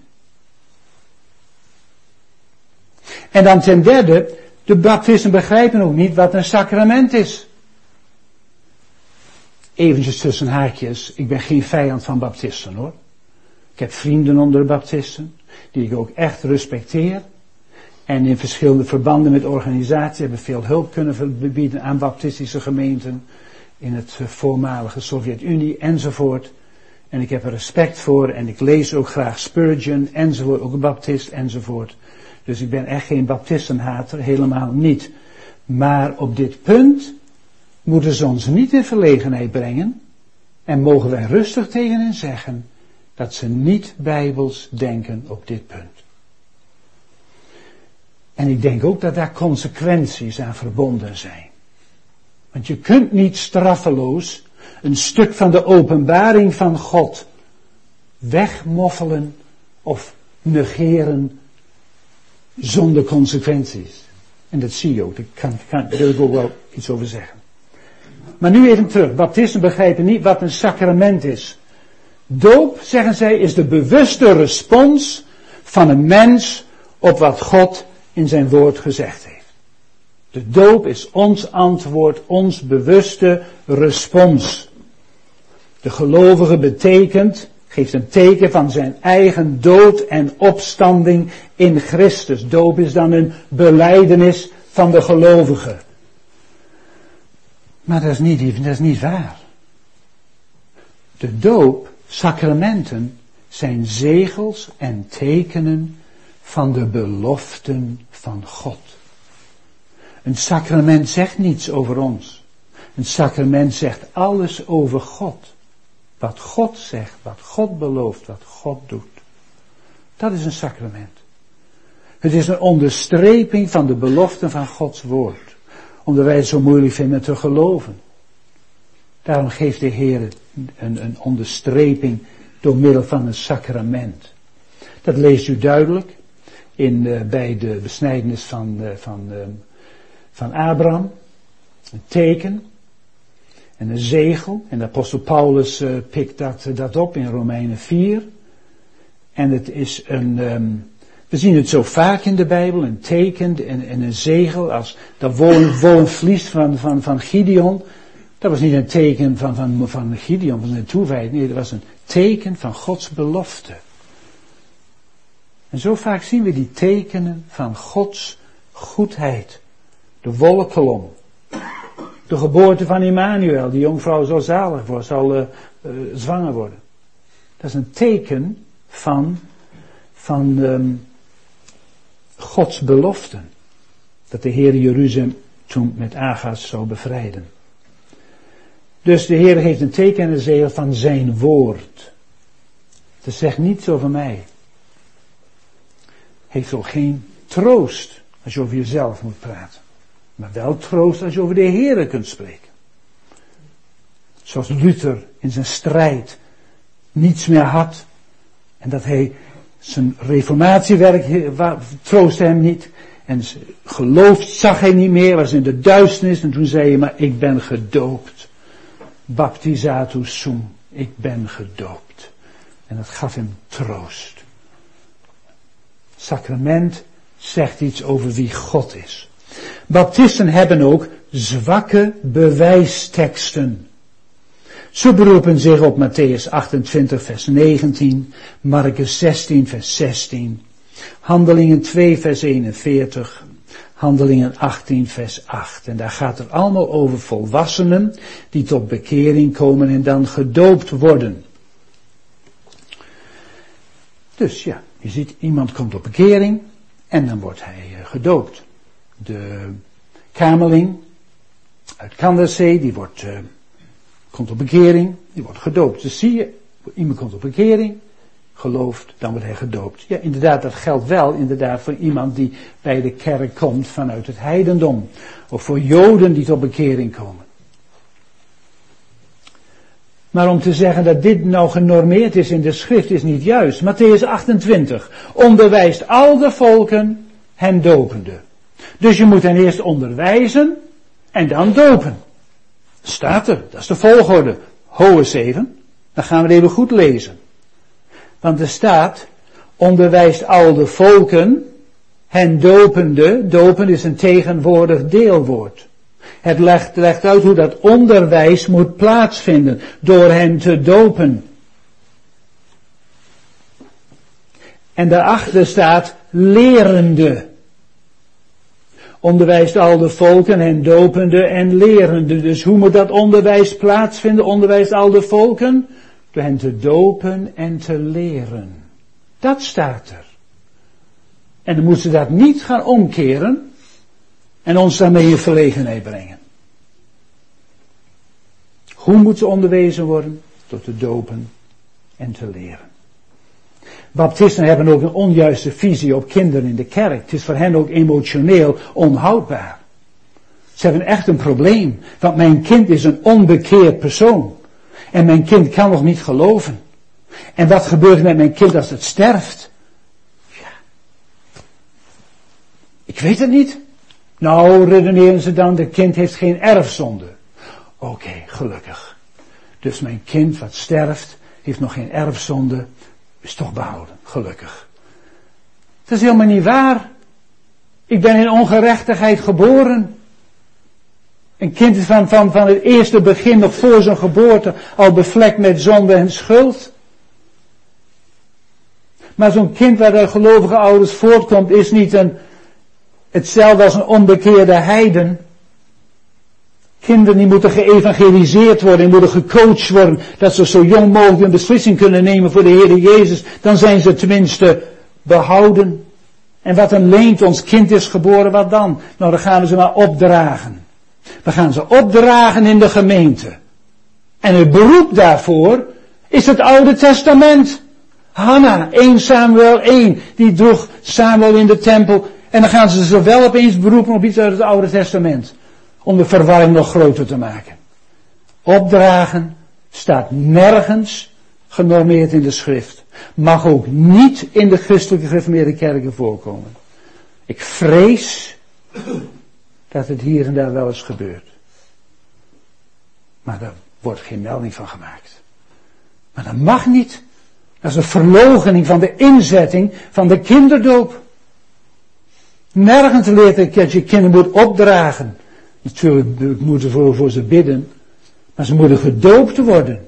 En dan ten derde, de baptisten begrijpen ook niet wat een sacrament is. Eventjes tussen haakjes, ik ben geen vijand van baptisten hoor. Ik heb vrienden onder de baptisten, die ik ook echt respecteer. En in verschillende verbanden met organisaties hebben veel hulp kunnen bieden aan baptistische gemeenten. In het voormalige Sovjet-Unie enzovoort. En ik heb er respect voor en ik lees ook graag Spurgeon enzovoort, ook een baptist enzovoort. Dus ik ben echt geen baptistenhater, helemaal niet. Maar op dit punt moeten ze ons niet in verlegenheid brengen. En mogen wij rustig tegen hen zeggen dat ze niet bijbels denken op dit punt. En ik denk ook dat daar consequenties aan verbonden zijn. Want je kunt niet straffeloos een stuk van de openbaring van God wegmoffelen of negeren zonder consequenties. En dat zie je ook, daar kan, kan, daar wil ik ook wel iets over zeggen. Maar nu even terug, baptisten begrijpen niet wat een sacrament is. Doop, zeggen zij, is de bewuste respons van een mens op wat God in zijn woord gezegd heeft. De doop is ons antwoord, ons bewuste respons. De gelovige betekent, geeft een teken van zijn eigen dood en opstanding in Christus. Doop is dan een belijdenis van de gelovige. Maar dat is niet, dat is niet waar. De doop, sacramenten, zijn zegels en tekenen van de beloften van God. Een sacrament zegt niets over ons. Een sacrament zegt alles over God. Wat God zegt, wat God belooft, wat God doet. Dat is een sacrament. Het is een onderstreping van de beloften van Gods woord. Omdat wij het zo moeilijk vinden te geloven. Daarom geeft de Heer een, een onderstreping door middel van een sacrament. Dat leest u duidelijk in, uh, bij de besnijdenis van, uh, van, uh, van Abraham. Een teken en een zegel. En de apostel Paulus uh, pikt dat, uh, dat op in Romeinen vier. En het is een... Um, we zien het zo vaak in de Bijbel, een teken en, en een zegel, als dat wollenvlies van, van, van Gideon. Dat was niet een teken van, van, van Gideon, van zijn toewijding. Nee, dat was een teken van Gods belofte. En zo vaak zien we die tekenen van Gods goedheid. De wolkolom. De geboorte van Immanuel, die jongvrouw zal zalig worden, zal uh, uh, zwanger worden. Dat is een teken van, van um, Gods beloften. Dat de Heer Jeruzalem toen met Agas zou bevrijden. Dus de Heer heeft een teken en een zegel van zijn woord. Dat zegt niets over mij. Heeft ook geen troost als je over jezelf moet praten. Maar wel troost als je over de Heer kunt spreken. Zoals Luther in zijn strijd niets meer had. En dat hij zijn reformatiewerk troostte hem niet. En geloof zag hij niet meer, was in de duisternis. En toen zei hij, maar ik ben gedoopt. Baptizatus sum. Ik ben gedoopt. En dat gaf hem troost. Sacrament zegt iets over wie God is. Baptisten hebben ook zwakke bewijsteksten. Ze beroepen zich op Matthäus achtentwintig vers negentien, Marcus zestien vers zestien, Handelingen twee vers eenenveertig, Handelingen achttien vers acht. En daar gaat het allemaal over volwassenen die tot bekering komen en dan gedoopt worden. Dus ja, je ziet, iemand komt op bekering en dan wordt hij gedoopt. De kameling uit Kanderzee, die wordt, uh, komt op bekering, die wordt gedoopt. Dus zie je, iemand komt op bekering, gelooft, dan wordt hij gedoopt. Ja, inderdaad, dat geldt wel inderdaad voor iemand die bij de kerk komt vanuit het heidendom. Of voor Joden die tot bekering komen. Maar om te zeggen dat dit nou genormeerd is in de schrift is niet juist. Matthäus achtentwintig onderwijst al de volken hen dopende. Dus je moet hen eerst onderwijzen en dan dopen. Staat er, dat is de volgorde. Ho eens even, dan gaan we het even goed lezen. Want er staat, onderwijst al de volken hen dopende. Dopen is een tegenwoordig deelwoord. Het legt, legt uit hoe dat onderwijs moet plaatsvinden door hen te dopen. En daarachter staat lerende. Onderwijst al de volken hen dopende en lerende. Dus hoe moet dat onderwijs plaatsvinden? Onderwijst al de volken? Door hen te dopen en te leren. Dat staat er. En dan moeten ze dat niet gaan omkeren en ons daarmee in verlegenheid brengen. Hoe moet ze onderwezen worden? Door te dopen en te leren. Baptisten hebben ook een onjuiste visie op kinderen in de kerk. Het is voor hen ook emotioneel onhoudbaar. Ze hebben echt een probleem, want mijn kind is een onbekeerd persoon. En mijn kind kan nog niet geloven. En wat gebeurt er met mijn kind als het sterft? Ja. Ik weet het niet. Nou, redeneren ze dan, de kind heeft geen erfzonde. Oké, okay, gelukkig. Dus mijn kind wat sterft, heeft nog geen erfzonde, is toch behouden, gelukkig. Dat is helemaal niet waar. Ik ben in ongerechtigheid geboren. Een kind is van, van, van het eerste begin, nog voor zijn geboorte, al bevlekt met zonde en schuld. Maar zo'n kind waar de gelovige ouders voortkomt, is niet een, hetzelfde als een onbekeerde heiden. Kinderen die moeten geëvangeliseerd worden, die moeten gecoacht worden, dat ze zo jong mogelijk een beslissing kunnen nemen voor de Heer Jezus. Dan zijn ze tenminste behouden. En wat een leent, ons kind is geboren, wat dan? Nou, dan gaan we ze maar opdragen. We gaan ze opdragen in de gemeente. En het beroep daarvoor is het Oude Testament. Hanna, Eerste Samuel één, die droeg Samuel in de tempel. En dan gaan ze ze wel opeens beroepen op iets uit het Oude Testament. Om de verwarring nog groter te maken. Opdragen staat nergens genormeerd in de schrift. Mag ook niet in de christelijke gereformeerde kerken voorkomen. Ik vrees dat het hier en daar wel eens gebeurt. Maar daar wordt geen melding van gemaakt. Maar dat mag niet. Dat is een verloochening van de inzetting van de kinderdoop. Nergens leert ik dat je kinderen moet opdragen. Natuurlijk moeten ze voor, voor ze bidden. Maar ze moeten gedoopt worden.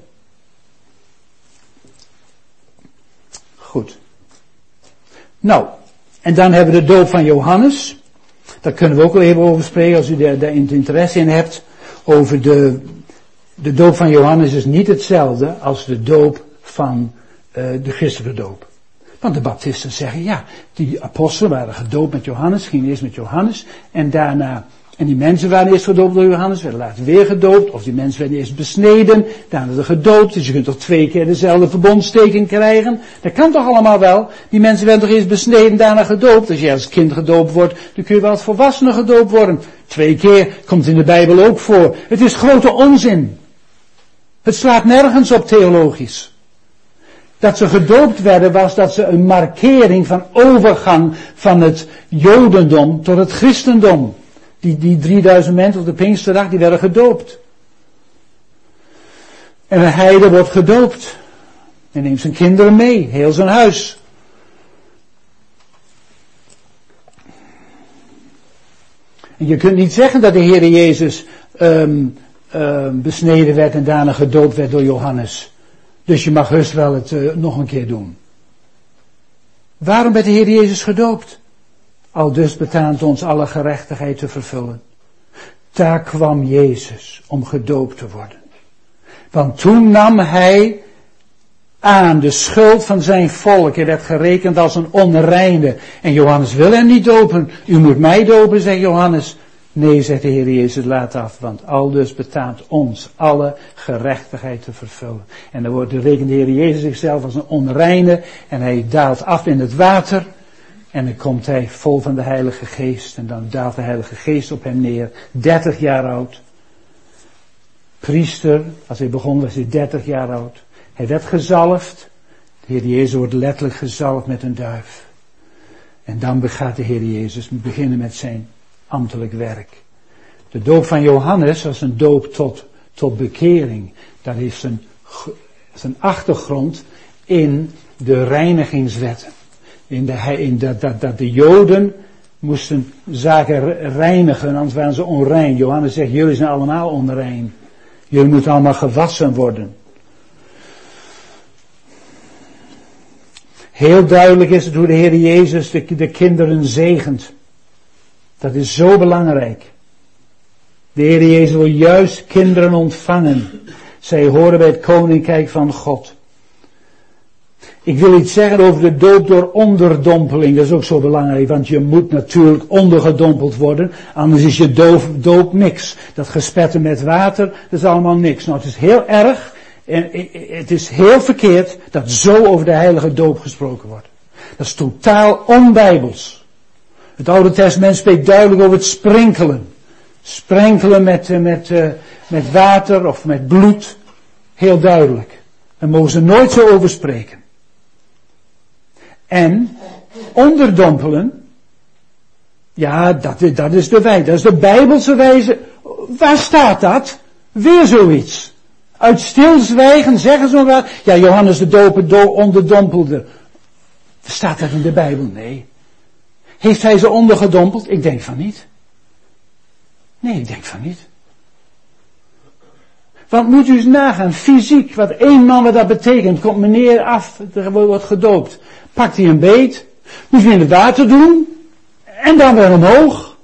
Goed. Nou, en dan hebben we de doop van Johannes. Daar kunnen we ook wel even over spreken als u daar, daar interesse in hebt. Over de, de doop van Johannes is niet hetzelfde als de doop van uh, de christelijke doop. Want de baptisten zeggen, ja, die apostelen waren gedoopt met Johannes, gingen eerst met Johannes en daarna, en die mensen waren eerst gedoopt door Johannes, werden later weer gedoopt, of die mensen werden eerst besneden, daarna werden gedoopt, dus je kunt toch twee keer dezelfde verbondsteken krijgen? Dat kan toch allemaal wel? Die mensen werden toch eerst besneden, daarna gedoopt? Als je als kind gedoopt wordt, dan kun je wel als volwassene gedoopt worden. Twee keer komt in de Bijbel ook voor. Het is grote onzin. Het slaat nergens op theologisch. Dat ze gedoopt werden was dat ze een markering van overgang van het Jodendom tot het Christendom. Die, die drieduizend mensen op de Pinksterdag, die werden gedoopt. En een heide wordt gedoopt. En neemt zijn kinderen mee, heel zijn huis. En je kunt niet zeggen dat de Heer Jezus um, um, besneden werd en daarna gedoopt werd door Johannes. Dus je mag heus wel het uh, nog een keer doen. Waarom werd de Heer Jezus gedoopt? Al dus betaamt ons alle gerechtigheid te vervullen. Daar kwam Jezus om gedoopt te worden. Want toen nam hij aan de schuld van zijn volk. Hij werd gerekend als een onreine. En Johannes wil hem niet dopen. U moet mij dopen, zegt Johannes. Nee, zegt de Heer Jezus, laat af, want aldus betaamt ons alle gerechtigheid te vervullen. En dan wordt, rekent de Heer Jezus zichzelf als een onreine en hij daalt af in het water. En dan komt hij vol van de Heilige Geest en dan daalt de Heilige Geest op hem neer, dertig jaar oud. Priester, als hij begon was hij dertig jaar oud. Hij werd gezalfd. De Heer Jezus wordt letterlijk gezalfd met een duif. En dan gaat de Heer Jezus beginnen met zijn ambtelijk werk. De doop van Johannes was een doop tot, tot bekering. Dat heeft zijn, zijn achtergrond in de reinigingswetten. In de, in dat, dat, dat de Joden moesten zaken reinigen, anders waren ze onrein. Johannes zegt, jullie zijn allemaal onrein. Jullie moeten allemaal gewassen worden. Heel duidelijk is het hoe de Heer Jezus de, de kinderen zegent. Dat is zo belangrijk. De Heer Jezus wil juist kinderen ontvangen. Zij horen bij het koninkrijk van God. Ik wil iets zeggen over de doop door onderdompeling. Dat is ook zo belangrijk, want je moet natuurlijk ondergedompeld worden. Anders is je doop, doop niks. Dat gespetten met water, dat is allemaal niks. Nou, het is heel erg en het is heel verkeerd dat zo over de heilige doop gesproken wordt. Dat is totaal onbijbels. Het Oude Testament spreekt duidelijk over het sprenkelen. Sprenkelen met, met, met water of met bloed. Heel duidelijk. Daar mogen ze nooit zo over spreken. En onderdompelen, ja, dat, dat is de wijze, dat is de Bijbelse wijze. Waar staat dat? Weer zoiets. Uit stilzwijgen zeggen ze maar, ja, Johannes de Doper do, onderdompelde. Staat dat in de Bijbel? Nee. Heeft hij ze ondergedompeld? Ik denk van niet. Nee, ik denk van niet. Want moet u eens nagaan, fysiek, wat één man wat dat betekent, komt meneer af, er wordt gedoopt. Pakt hij een beet, moet hij in het water doen, en dan weer omhoog.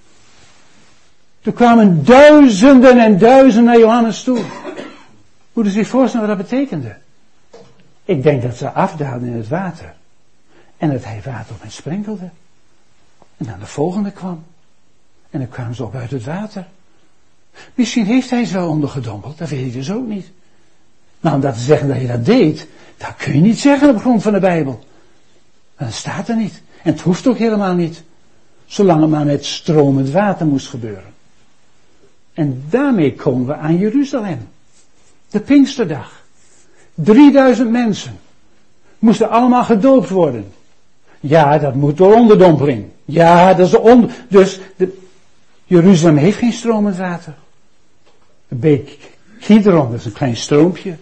Er kwamen duizenden en duizenden naar Johannes toe. Moet u zich voorstellen wat dat betekende? Ik denk dat ze afdaalden in het water. En dat hij water op hen sprenkelde. En dan de volgende kwam. En dan kwamen ze op uit het water. Misschien heeft hij ze wel ondergedompeld, dat weet je dus ook niet. Maar om dat te zeggen dat je dat deed, dat kun je niet zeggen op grond van de Bijbel. En dat staat er niet. En het hoeft ook helemaal niet. Zolang het maar met stromend water moest gebeuren. En daarmee komen we aan Jeruzalem. De Pinksterdag. drieduizend mensen. Moesten allemaal gedoopt worden. Ja, dat moet door onderdompeling. Ja, dat is de onder... Dus de... Jeruzalem heeft geen stromend water. De beek Kidron, dat is een klein stroompje.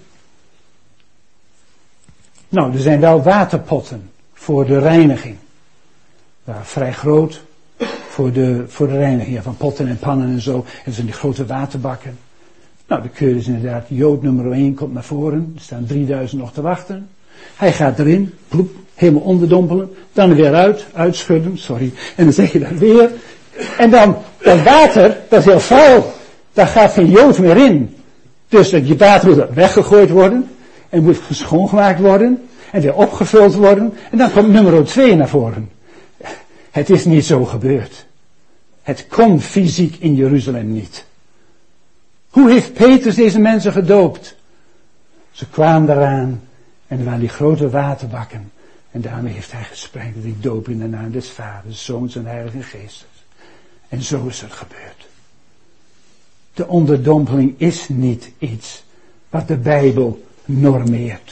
Nou, er zijn wel waterpotten voor de reiniging. Ja, vrij groot. Voor de, voor de reiniging ja, van potten en pannen en zo. En dat zijn die grote waterbakken. Nou, de keur is inderdaad, Jood nummer één komt naar voren. Er staan drieduizend nog te wachten. Hij gaat erin, ploep, helemaal onderdompelen. Dan weer uit, uitschudden, sorry. En dan zeg je dat weer. En dan, dat water, dat is heel vuil. Daar gaat geen Jood meer in. Dus dat je water moet weggegooid worden. En moet schoongemaakt worden. En weer opgevuld worden. En dan komt nummer twee naar voren. Het is niet zo gebeurd. Het kon fysiek in Jeruzalem niet. Hoe heeft Petrus deze mensen gedoopt? Ze kwamen eraan. En er waren die grote waterbakken. En daarmee heeft hij gesproken. Ik doop in de naam des Vaders, Zoons en Heilige Geestes. En zo is het gebeurd. De onderdompeling is niet iets wat de Bijbel normeert.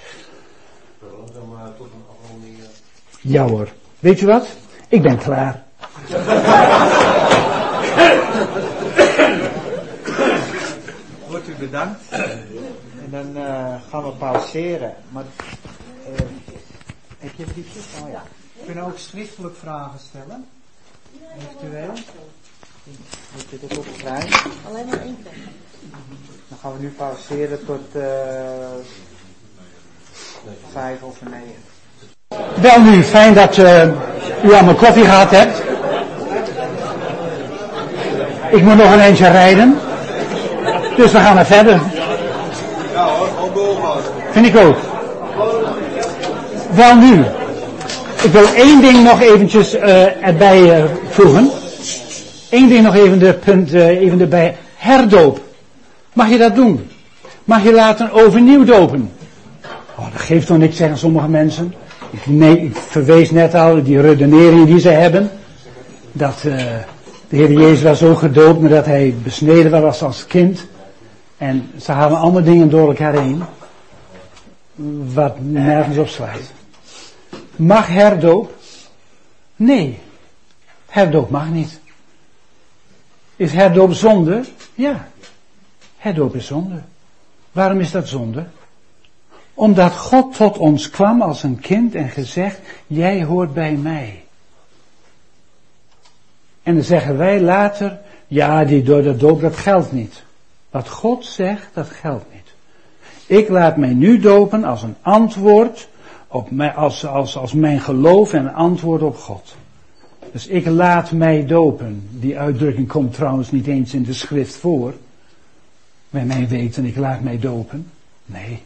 Ja hoor. Weet je wat? Ik ben klaar. Wordt u bedankt. En dan uh, gaan we pauzeren. Maar uh, heb je briefjes? Oh ja. We kunnen ook schriftelijk vragen stellen. Eventueel. Moet je dit opschrijven? Alleen maar één keer. Dan gaan we nu pauzeren tot uh, vijf over negen. Wel nu, fijn dat uh, u allemaal koffie gehad hebt. Ik moet nog een eindje rijden. Dus we gaan er verder. Ja hoor, gewoon doorgaan. Vind ik ook. Wel nu. Ik wil één ding nog eventjes uh, erbij uh, voegen. Eén ding nog even, de punt, uh, even erbij. Herdoop. Mag je dat doen? Mag je laten overnieuw dopen? Oh, dat geeft toch niks, zeggen sommige mensen. Ik, nee, ik verwees net al die redenering die ze hebben. Dat uh, de Heer Jezus was zo gedoopt, maar dat hij besneden was als kind. En ze halen allemaal dingen door elkaar heen. Wat nergens op slaat. Mag herdoop? Nee. Herdoop mag niet. Is herdoop zonde? Ja. Herdoop is zonde. Waarom is dat zonde? Omdat God tot ons kwam als een kind en gezegd, jij hoort bij mij. En dan zeggen wij later, ja, die door de doop, dat geldt niet. Wat God zegt, dat geldt niet. Ik laat mij nu dopen als een antwoord op mij, als, als, als mijn geloof en een antwoord op God. Dus ik laat mij dopen. Die uitdrukking komt trouwens niet eens in de schrift voor. Bij mij weten, ik laat mij dopen. Nee.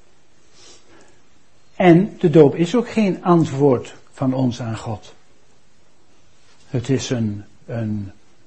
En de doop is ook geen antwoord van ons aan God. Het is een, een,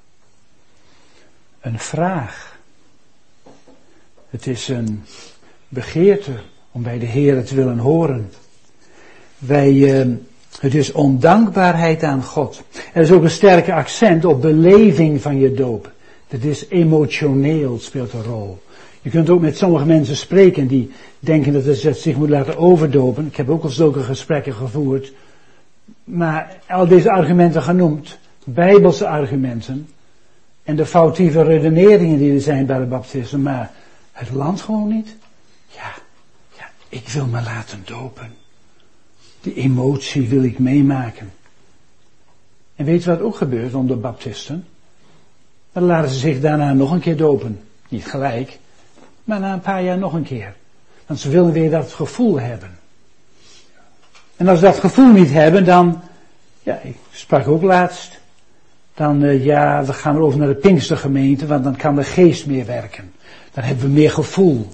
een vraag. Het is een begeerte om bij de Heer te willen horen. Wij, uh, het is ondankbaarheid aan God. Er is ook een sterke accent op beleving van je doop. Het is emotioneel, speelt een rol. Je kunt ook met sommige mensen spreken die denken dat ze zich moet laten overdopen. Ik heb ook al zulke gesprekken gevoerd. Maar al deze argumenten genoemd, bijbelse argumenten, en de foutieve redeneringen die er zijn bij de baptisten, maar het landt gewoon niet. Ja, ja, ik wil me laten dopen. Die emotie wil ik meemaken. En weet je wat ook gebeurt onder baptisten? Dan laten ze zich daarna nog een keer dopen. Niet gelijk, maar na een paar jaar nog een keer. Want ze willen weer dat gevoel hebben. En als ze dat gevoel niet hebben, dan, ja, ik sprak ook laatst, dan, uh, ja, dan gaan we over naar de Pinkstergemeente, want dan kan de geest meer werken. Dan hebben we meer gevoel.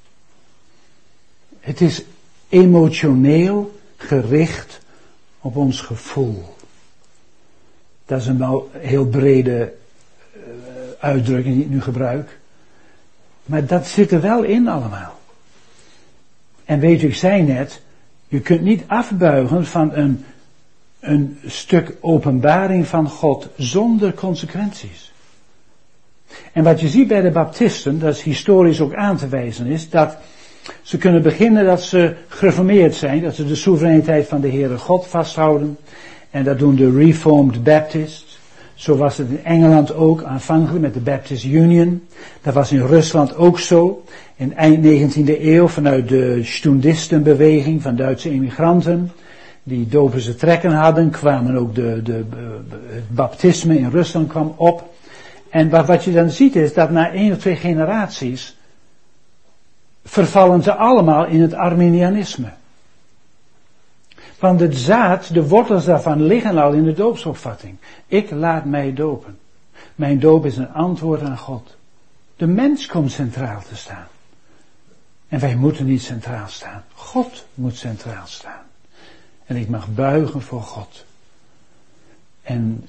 Het is emotioneel gericht op ons gevoel. Dat is een heel brede uh, uitdrukking die ik nu gebruik. Maar dat zit er wel in allemaal. En weet u, ik zei net, je kunt niet afbuigen van een, een stuk openbaring van God zonder consequenties. En wat je ziet bij de baptisten, dat is historisch ook aan te wijzen, is dat ze kunnen beginnen dat ze gereformeerd zijn, dat ze de soevereiniteit van de Heere God vasthouden. En dat doen de Reformed Baptists. Zo was het in Engeland ook aanvankelijk met de Baptist Union. Dat was in Rusland ook zo. In eind negentiende eeuw vanuit de Stundistenbeweging van Duitse emigranten. Die doperse trekken hadden, kwamen ook de, de, het baptisme in Rusland kwam op. En wat, wat je dan ziet is dat na één of twee generaties vervallen ze allemaal in het Arminianisme. Want het zaad, de wortels daarvan liggen al in de doopsopvatting. Ik laat mij dopen. Mijn doop is een antwoord aan God. De mens komt centraal te staan. En wij moeten niet centraal staan. God moet centraal staan. En ik mag buigen voor God. En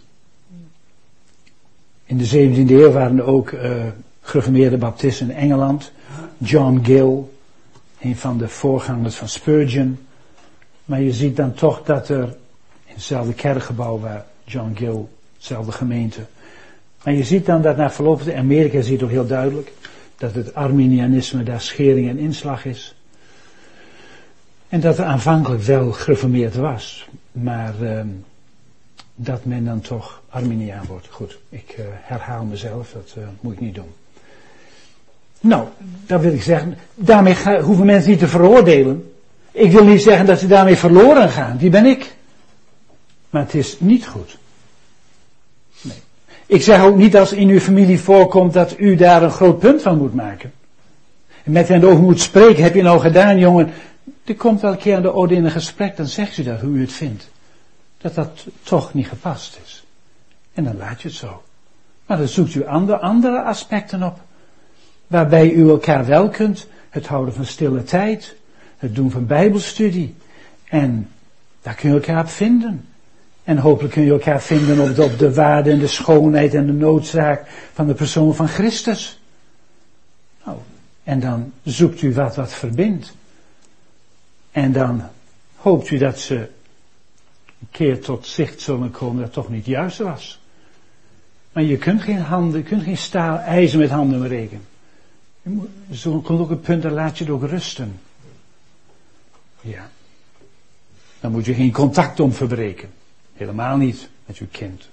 in de zeventiende eeuw waren er ook uh, gereformeerde baptisten in Engeland. John Gill, een van de voorgangers van Spurgeon. Maar je ziet dan toch dat er in hetzelfde kerkgebouw waar John Gill, dezelfde gemeente. Maar je ziet dan dat na verloop van Amerika zie je ook heel duidelijk dat het Arminianisme daar schering en inslag is. En dat er aanvankelijk wel gereformeerd was, maar uh, dat men dan toch Arminiaan wordt. Goed, ik uh, herhaal mezelf, dat uh, moet ik niet doen. Nou, dat wil ik zeggen, daarmee ga, hoeven mensen niet te veroordelen. Ik wil niet zeggen dat ze daarmee verloren gaan, die ben ik. Maar het is niet goed. Nee. Ik zeg ook niet als in uw familie voorkomt dat u daar een groot punt van moet maken. En met hen over moet spreken, heb je nou gedaan, jongen. Er komt wel een keer aan de orde in een gesprek, dan zegt u dat, hoe u het vindt. Dat dat toch niet gepast is. En dan laat je het zo. Maar dan zoekt u andere, andere aspecten op. Waarbij u elkaar wel kunt, het houden van stille tijd, het doen van bijbelstudie. En daar kun je elkaar op vinden. En hopelijk kun je elkaar vinden op de, op de waarde en de schoonheid en de noodzaak van de persoon van Christus. Nou, en dan zoekt u wat wat verbindt. En dan hoopt u dat ze een keer tot zicht zullen komen dat het toch niet juist was. Maar je kunt geen handen, je kunt geen staal ijzer met handen berekenen. Zo komt ook een punt, dan laat je het ook rusten. Ja. Dan moet je geen contact om verbreken. Helemaal niet met uw kind.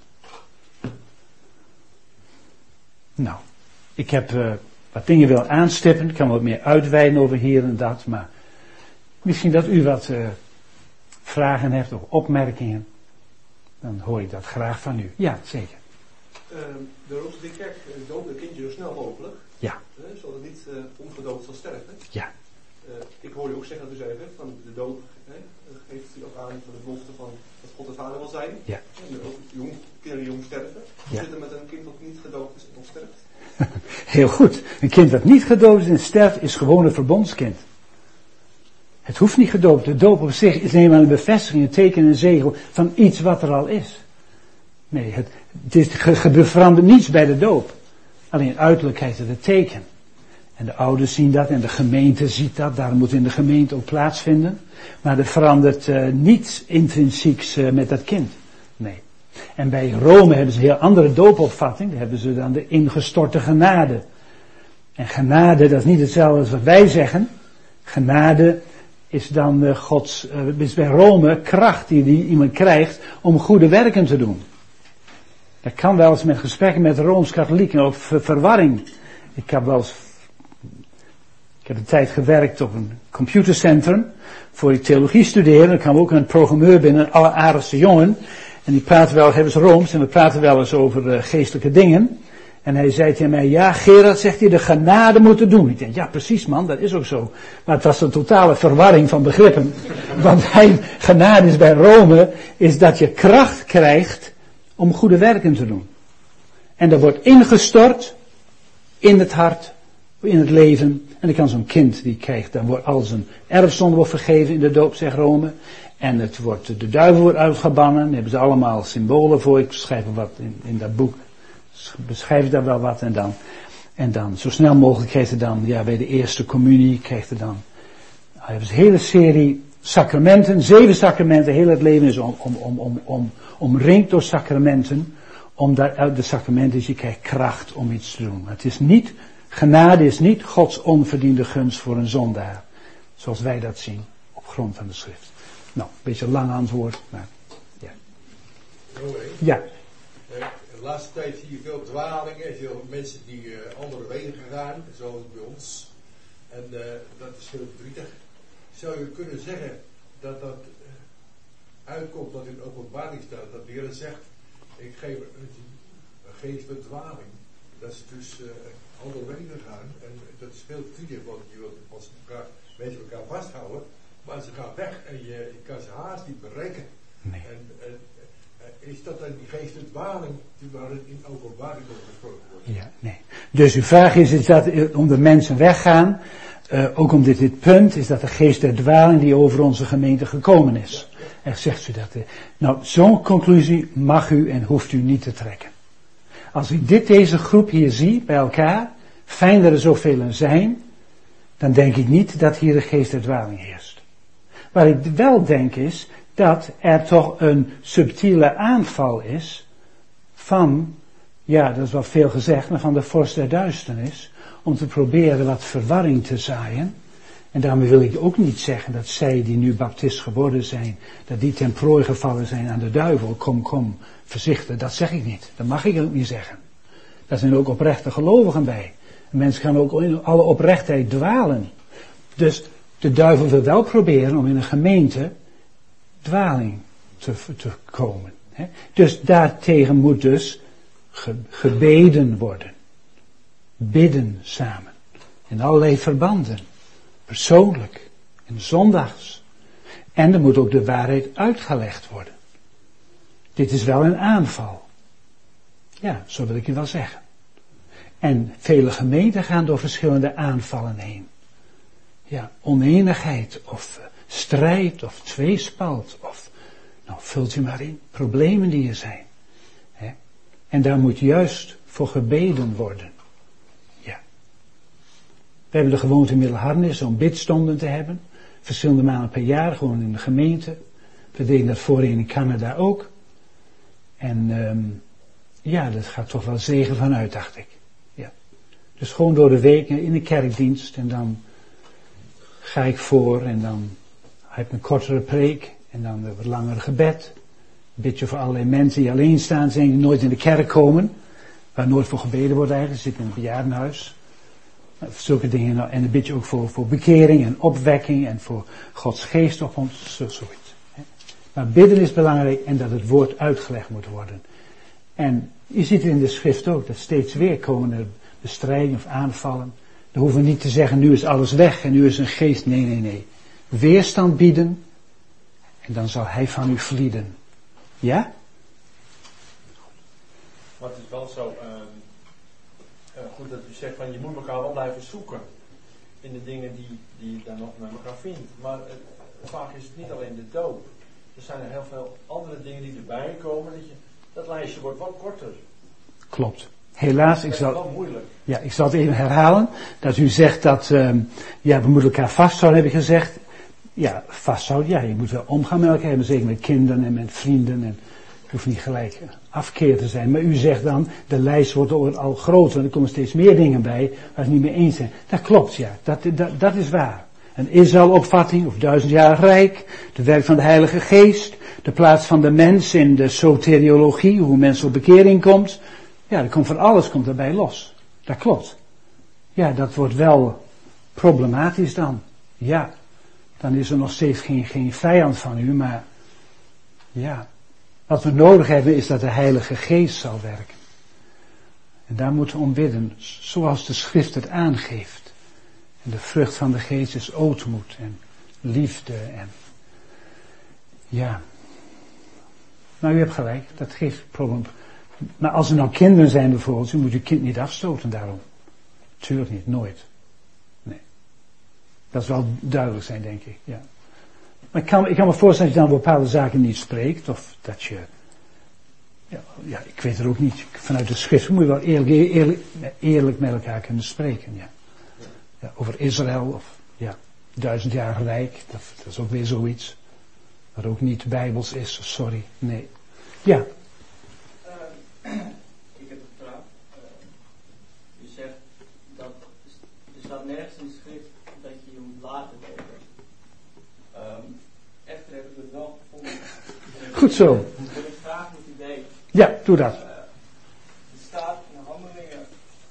Nou, ik heb uh, wat dingen wil aanstippen. Ik kan wat meer uitweiden over hier en dat. Maar misschien dat u wat uh, vragen heeft of opmerkingen. Dan hoor ik dat graag van u. Ja, zeker. Uh, de Rooms-Katholieke Kerk doopt een kindje zo snel mogelijk. Ja. Uh, zodat het niet uh, ongedoopt zal sterven. Ja. Uh, ik hoor u ook zeggen dat u zei, hè, van de doop hè, geeft u ook aan van de belofte van dat God de vader wil zijn. Ja. En ook jong, kinderen jong sterven. Hoe Ja. zit het met een kind dat niet gedoopt is en nog sterft? Heel goed. Een kind dat niet gedoopt is en sterft is gewoon een verbondskind. Het hoeft niet gedoopt. De doop op zich is eenmaal een bevestiging, een teken en een zegel van iets wat er al is. Nee, het, het is, ge, verandert niets bij de doop. Alleen uiterlijkheid is het teken. En de ouders zien dat en de gemeente ziet dat. Daarom moet in de gemeente ook plaatsvinden. Maar er verandert uh, niets intrinsieks uh, met dat kind. Nee. En bij Rome hebben ze een heel andere doopopvatting. Daar hebben ze dan de ingestorte genade. En genade, dat is niet hetzelfde als wat wij zeggen. Genade is dan uh, Gods, uh, is bij Rome kracht die, die iemand krijgt om goede werken te doen. Dat kan wel eens met gesprekken met Rooms-Katholieken of ver- verwarring. Ik heb wel eens, ik heb een tijd gewerkt op een computercentrum voor ik theologie studeerde. Dan kwam ook een programmeur binnen, een alleraardigste jongen. En die praten wel, hebben ze Rooms en we praten wel eens over uh, geestelijke dingen. En hij zei tegen mij, ja Gerard, zegt hij, de genade moeten doen. Ik denk, ja precies man, dat is ook zo. Maar het was een totale verwarring van begrippen. Want hij, genade is bij Rome, is dat je kracht krijgt om goede werken te doen. En dat wordt ingestort in het hart, in het leven. En dan kan zo'n kind, die krijgt, dan wordt al zijn erfzonde wordt vergeven in de doop, zegt Rome. En het wordt, de duivel wordt uitgebannen. Daar hebben ze allemaal symbolen voor. Ik schrijf er wat in, in dat boek. Beschrijf daar wel wat en dan, en dan zo snel mogelijk krijgt hij dan, ja bij de eerste communie krijgt hij dan, hij heeft een hele serie sacramenten, zeven sacramenten, heel het leven is om, om, om, om, om, omringd door sacramenten, omdat uit de sacramenten je krijgt kracht om iets te doen. Het is niet, genade is niet Gods onverdiende gunst voor een zondaar, zoals wij dat zien, op grond van de schrift. Nou, een beetje een lang antwoord, maar ja. Ja. De laatste tijd zie je veel dwalingen, veel mensen die uh, andere wegen gaan, zoals bij ons. En uh, dat is heel verdrietig. Zou je kunnen zeggen dat dat uh, uitkomt dat in de openbaring staat, dat de Heer zegt, ik geef een, een geest van dwaling. Dat ze dus uh, andere wegen gaan. En dat is veel verdrietig, want je wilt als elkaar, mensen elkaar vasthouden, maar ze gaan weg en je, je kan ze haast niet bereiken. Nee. En, en, is dat dan die geest van dwaling die waar het in openbaring over gesproken wordt? Ja, nee. Dus uw vraag is, is dat om de mensen weggaan, uh, ook om dit, dit punt, is dat de geest der dwaling die over onze gemeente gekomen is. Ja, ja. En zegt u dat. Uh, nou, zo'n conclusie mag u en hoeft u niet te trekken. Als ik dit, deze groep hier zie, bij elkaar, fijn dat er zoveel zijn, dan denk ik niet dat hier de geest der dwaling heerst. Waar ik wel denk is, dat er toch een subtiele aanval is van, ja, dat is wel veel gezegd, maar van de vorst der duisternis, om te proberen wat verwarring te zaaien. En daarmee wil ik ook niet zeggen dat zij die nu baptist geworden zijn, dat die ten prooi gevallen zijn aan de duivel. Kom, kom, voorzichtig, dat zeg ik niet. Dat mag ik ook niet zeggen. Daar zijn ook oprechte gelovigen bij. En mensen gaan ook in alle oprechtheid dwalen. Dus de duivel wil wel proberen om in een gemeente dwaling te, te komen. Hè? Dus daartegen moet dus ge, gebeden worden. Bidden samen. In allerlei verbanden. Persoonlijk. En zondags. En er moet ook de waarheid uitgelegd worden. Dit is wel een aanval. Ja, zo wil ik je wel zeggen. En vele gemeenten gaan door verschillende aanvallen heen. Ja, oneenigheid of strijd of tweespalt of, nou vult u maar in, problemen die er zijn. Hè? En daar moet juist voor gebeden worden. Ja. We hebben de gewoonte in Middelharnis om bidstonden te hebben. Verschillende maanden per jaar, gewoon in de gemeente. We deden dat voorheen in Canada ook. En um, ja, dat gaat toch wel zegen vanuit, dacht ik. Ja. Dus gewoon door de week in de kerkdienst en dan ga ik voor en dan heb ik een kortere preek en dan een wat langer gebed. Bid je voor allerlei mensen die alleen staan zijn, die nooit in de kerk komen, waar nooit voor gebeden wordt eigenlijk, ze zitten in een bejaardenhuis. Zulke dingen, en dan bid je ook voor, voor bekering en opwekking en voor Gods geest op ons, zo, zoiets. Maar bidden is belangrijk en dat het woord uitgelegd moet worden. En je ziet het in de schrift ook, dat steeds weer komen er bestrijdingen of aanvallen. Dan hoeven we niet te zeggen, nu is alles weg en nu is een geest. Nee, nee, nee. Weerstand bieden en dan zal hij van u vlieden. Ja? Maar het is wel zo uh, uh, goed dat u zegt van je moet elkaar wel blijven zoeken in de dingen die, die je dan nog met elkaar vindt. Maar uh, vaak is het niet alleen de doop. Er zijn er heel veel andere dingen die erbij komen. Dat, je, dat lijstje wordt wat korter. Klopt. Helaas, ik zal, wel moeilijk. Ja, ik zal het even herhalen. Dat u zegt dat, um, ja, we moeten elkaar vasthouden, heb ik gezegd. Ja, vasthouden, ja, je moet wel omgaan met elkaar, maar zeker met kinderen en met vrienden. En hoeft niet gelijk afkeer te zijn. Maar u zegt dan, de lijst wordt al groter en er komen steeds meer dingen bij waar ze niet mee eens zijn. Dat klopt, ja. Dat, dat, dat is waar. Een Israël-opvatting, of duizendjarig rijk, de werk van de Heilige Geest, de plaats van de mens in de soteriologie, hoe mens op bekering komt. Ja, er komt van alles komt erbij los. Dat klopt. Ja, dat wordt wel problematisch dan. Ja, dan is er nog steeds geen, geen vijand van u, maar ja, wat we nodig hebben is dat de Heilige Geest zal werken. En daar moeten we om bidden, zoals de schrift het aangeeft. En de vrucht van de Geest is ootmoed en liefde en ja. Nou, u hebt gelijk, dat geeft probleem. Maar als er nou kinderen zijn bijvoorbeeld, u moet uw kind niet afstoten daarom. Tuurlijk niet, nooit. Nee. Dat is wel duidelijk zijn, denk ik, ja. Maar ik kan, ik kan me voorstellen dat je dan bepaalde zaken niet spreekt, of dat je, ja, ja ik weet het ook niet, vanuit de schrift moet je wel eerlijk, eerlijk, eerlijk met elkaar kunnen spreken, ja. Ja, over Israël, of ja, duizendjarig rijk, dat, dat is ook weer zoiets, wat ook niet bijbels is, sorry, nee. Ja. Uh, ik heb een vraag. Uh, u zegt dat, er staat nergens in de schrift dat je je moet laten dopen. Um, echter heb ik het wel gevonden. Goed zo. Ik wil ik graag met u delen. Ja, doe dat. Uh, er staat in Handelingen.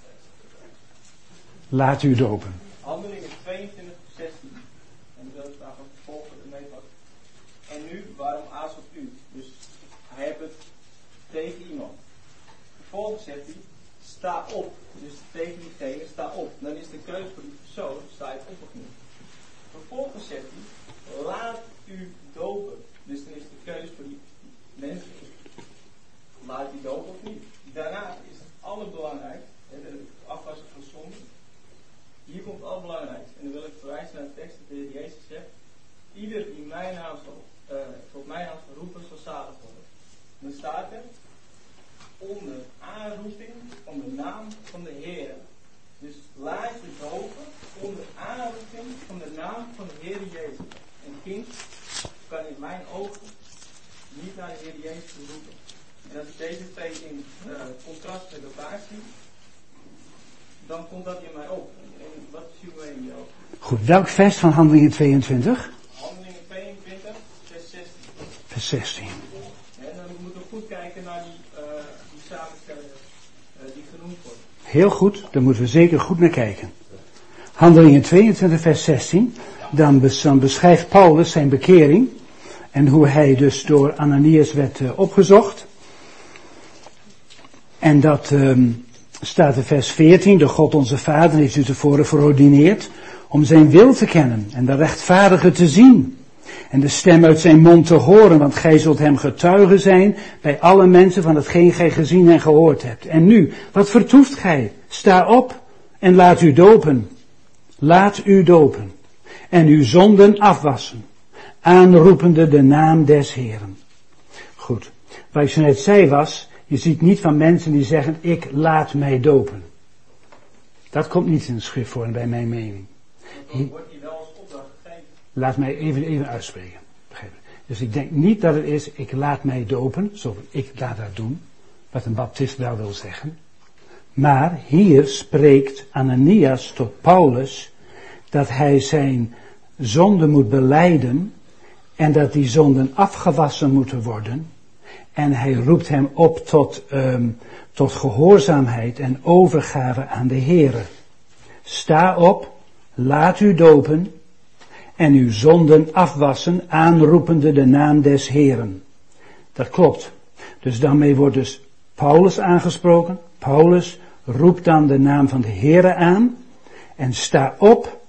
Laat u dopen. Handelingen tweeëntwintig zestien. En dan wil ik graag ook volgen ermee pakken. En nu, waarom aarzelt u? Dus hij heeft het tegen iemand. Vervolgens zegt hij, sta op. Dus tegen diegene, sta op. Dan is de keuze voor die persoon, sta je op of niet. Vervolgens zegt hij, laat u dopen. Dus dan is de keuze voor die mensen, laat u dopen of niet. Daarna is het allerbelangrijk, de afwassen van zonde. Hier komt het allerbelangrijkste. En dan wil ik verwijzen naar de tekst dat de Heer Jezus zegt, ieder die mijn naam zal, uh, tot mijn naam zal roepen, zal zalig worden. Dan staat er, onder aanroeping van de naam van de Heer. Dus laat je dopen onder aanroeping van de naam van de Heer Jezus. Een kind kan in mijn ogen niet naar de Heer Jezus roepen. En als ik deze twee in uh, contrast met elkaar zie, dan komt dat in mij op. En wat zien we in jou? Goed, welk vers van Handelingen tweeëntwintig? Handelingen tweeëntwintig, vers zestien. Vers zestien. En dan moeten we goed kijken naar die, uh, die samenstellingen uh, die genoemd worden. Heel goed, daar moeten we zeker goed naar kijken. Handelingen tweeëntwintig vers zestien, dan, bes, dan beschrijft Paulus zijn bekering en hoe hij dus door Ananias werd uh, opgezocht. En dat um, staat in vers veertien, de God onze Vader heeft u tevoren verordineerd om zijn wil te kennen en de rechtvaardige te zien. En de stem uit zijn mond te horen, want gij zult hem getuige zijn bij alle mensen van hetgeen gij gezien en gehoord hebt. En nu, wat vertoeft gij? Sta op en laat u dopen. Laat u dopen. En uw zonden afwassen, aanroepende de naam des Heeren. Goed, wat ik zo net zei was, je ziet niet van mensen die zeggen, ik laat mij dopen. Dat komt niet in de schrift voor, bij mijn mening. Hier, laat mij even, even uitspreken. Dus ik denk niet dat het is, ik laat mij dopen, zo ik laat dat doen, wat een baptist wel wil zeggen. Maar hier spreekt Ananias tot Paulus dat hij zijn zonden moet belijden en dat die zonden afgewassen moeten worden. En hij roept hem op tot, um, tot gehoorzaamheid en overgave aan de Heere. Sta op, laat u dopen en uw zonden afwassen, aanroepende de naam des Heeren. Dat klopt. Dus daarmee wordt dus Paulus aangesproken. Paulus roept dan de naam van de Heere aan en sta op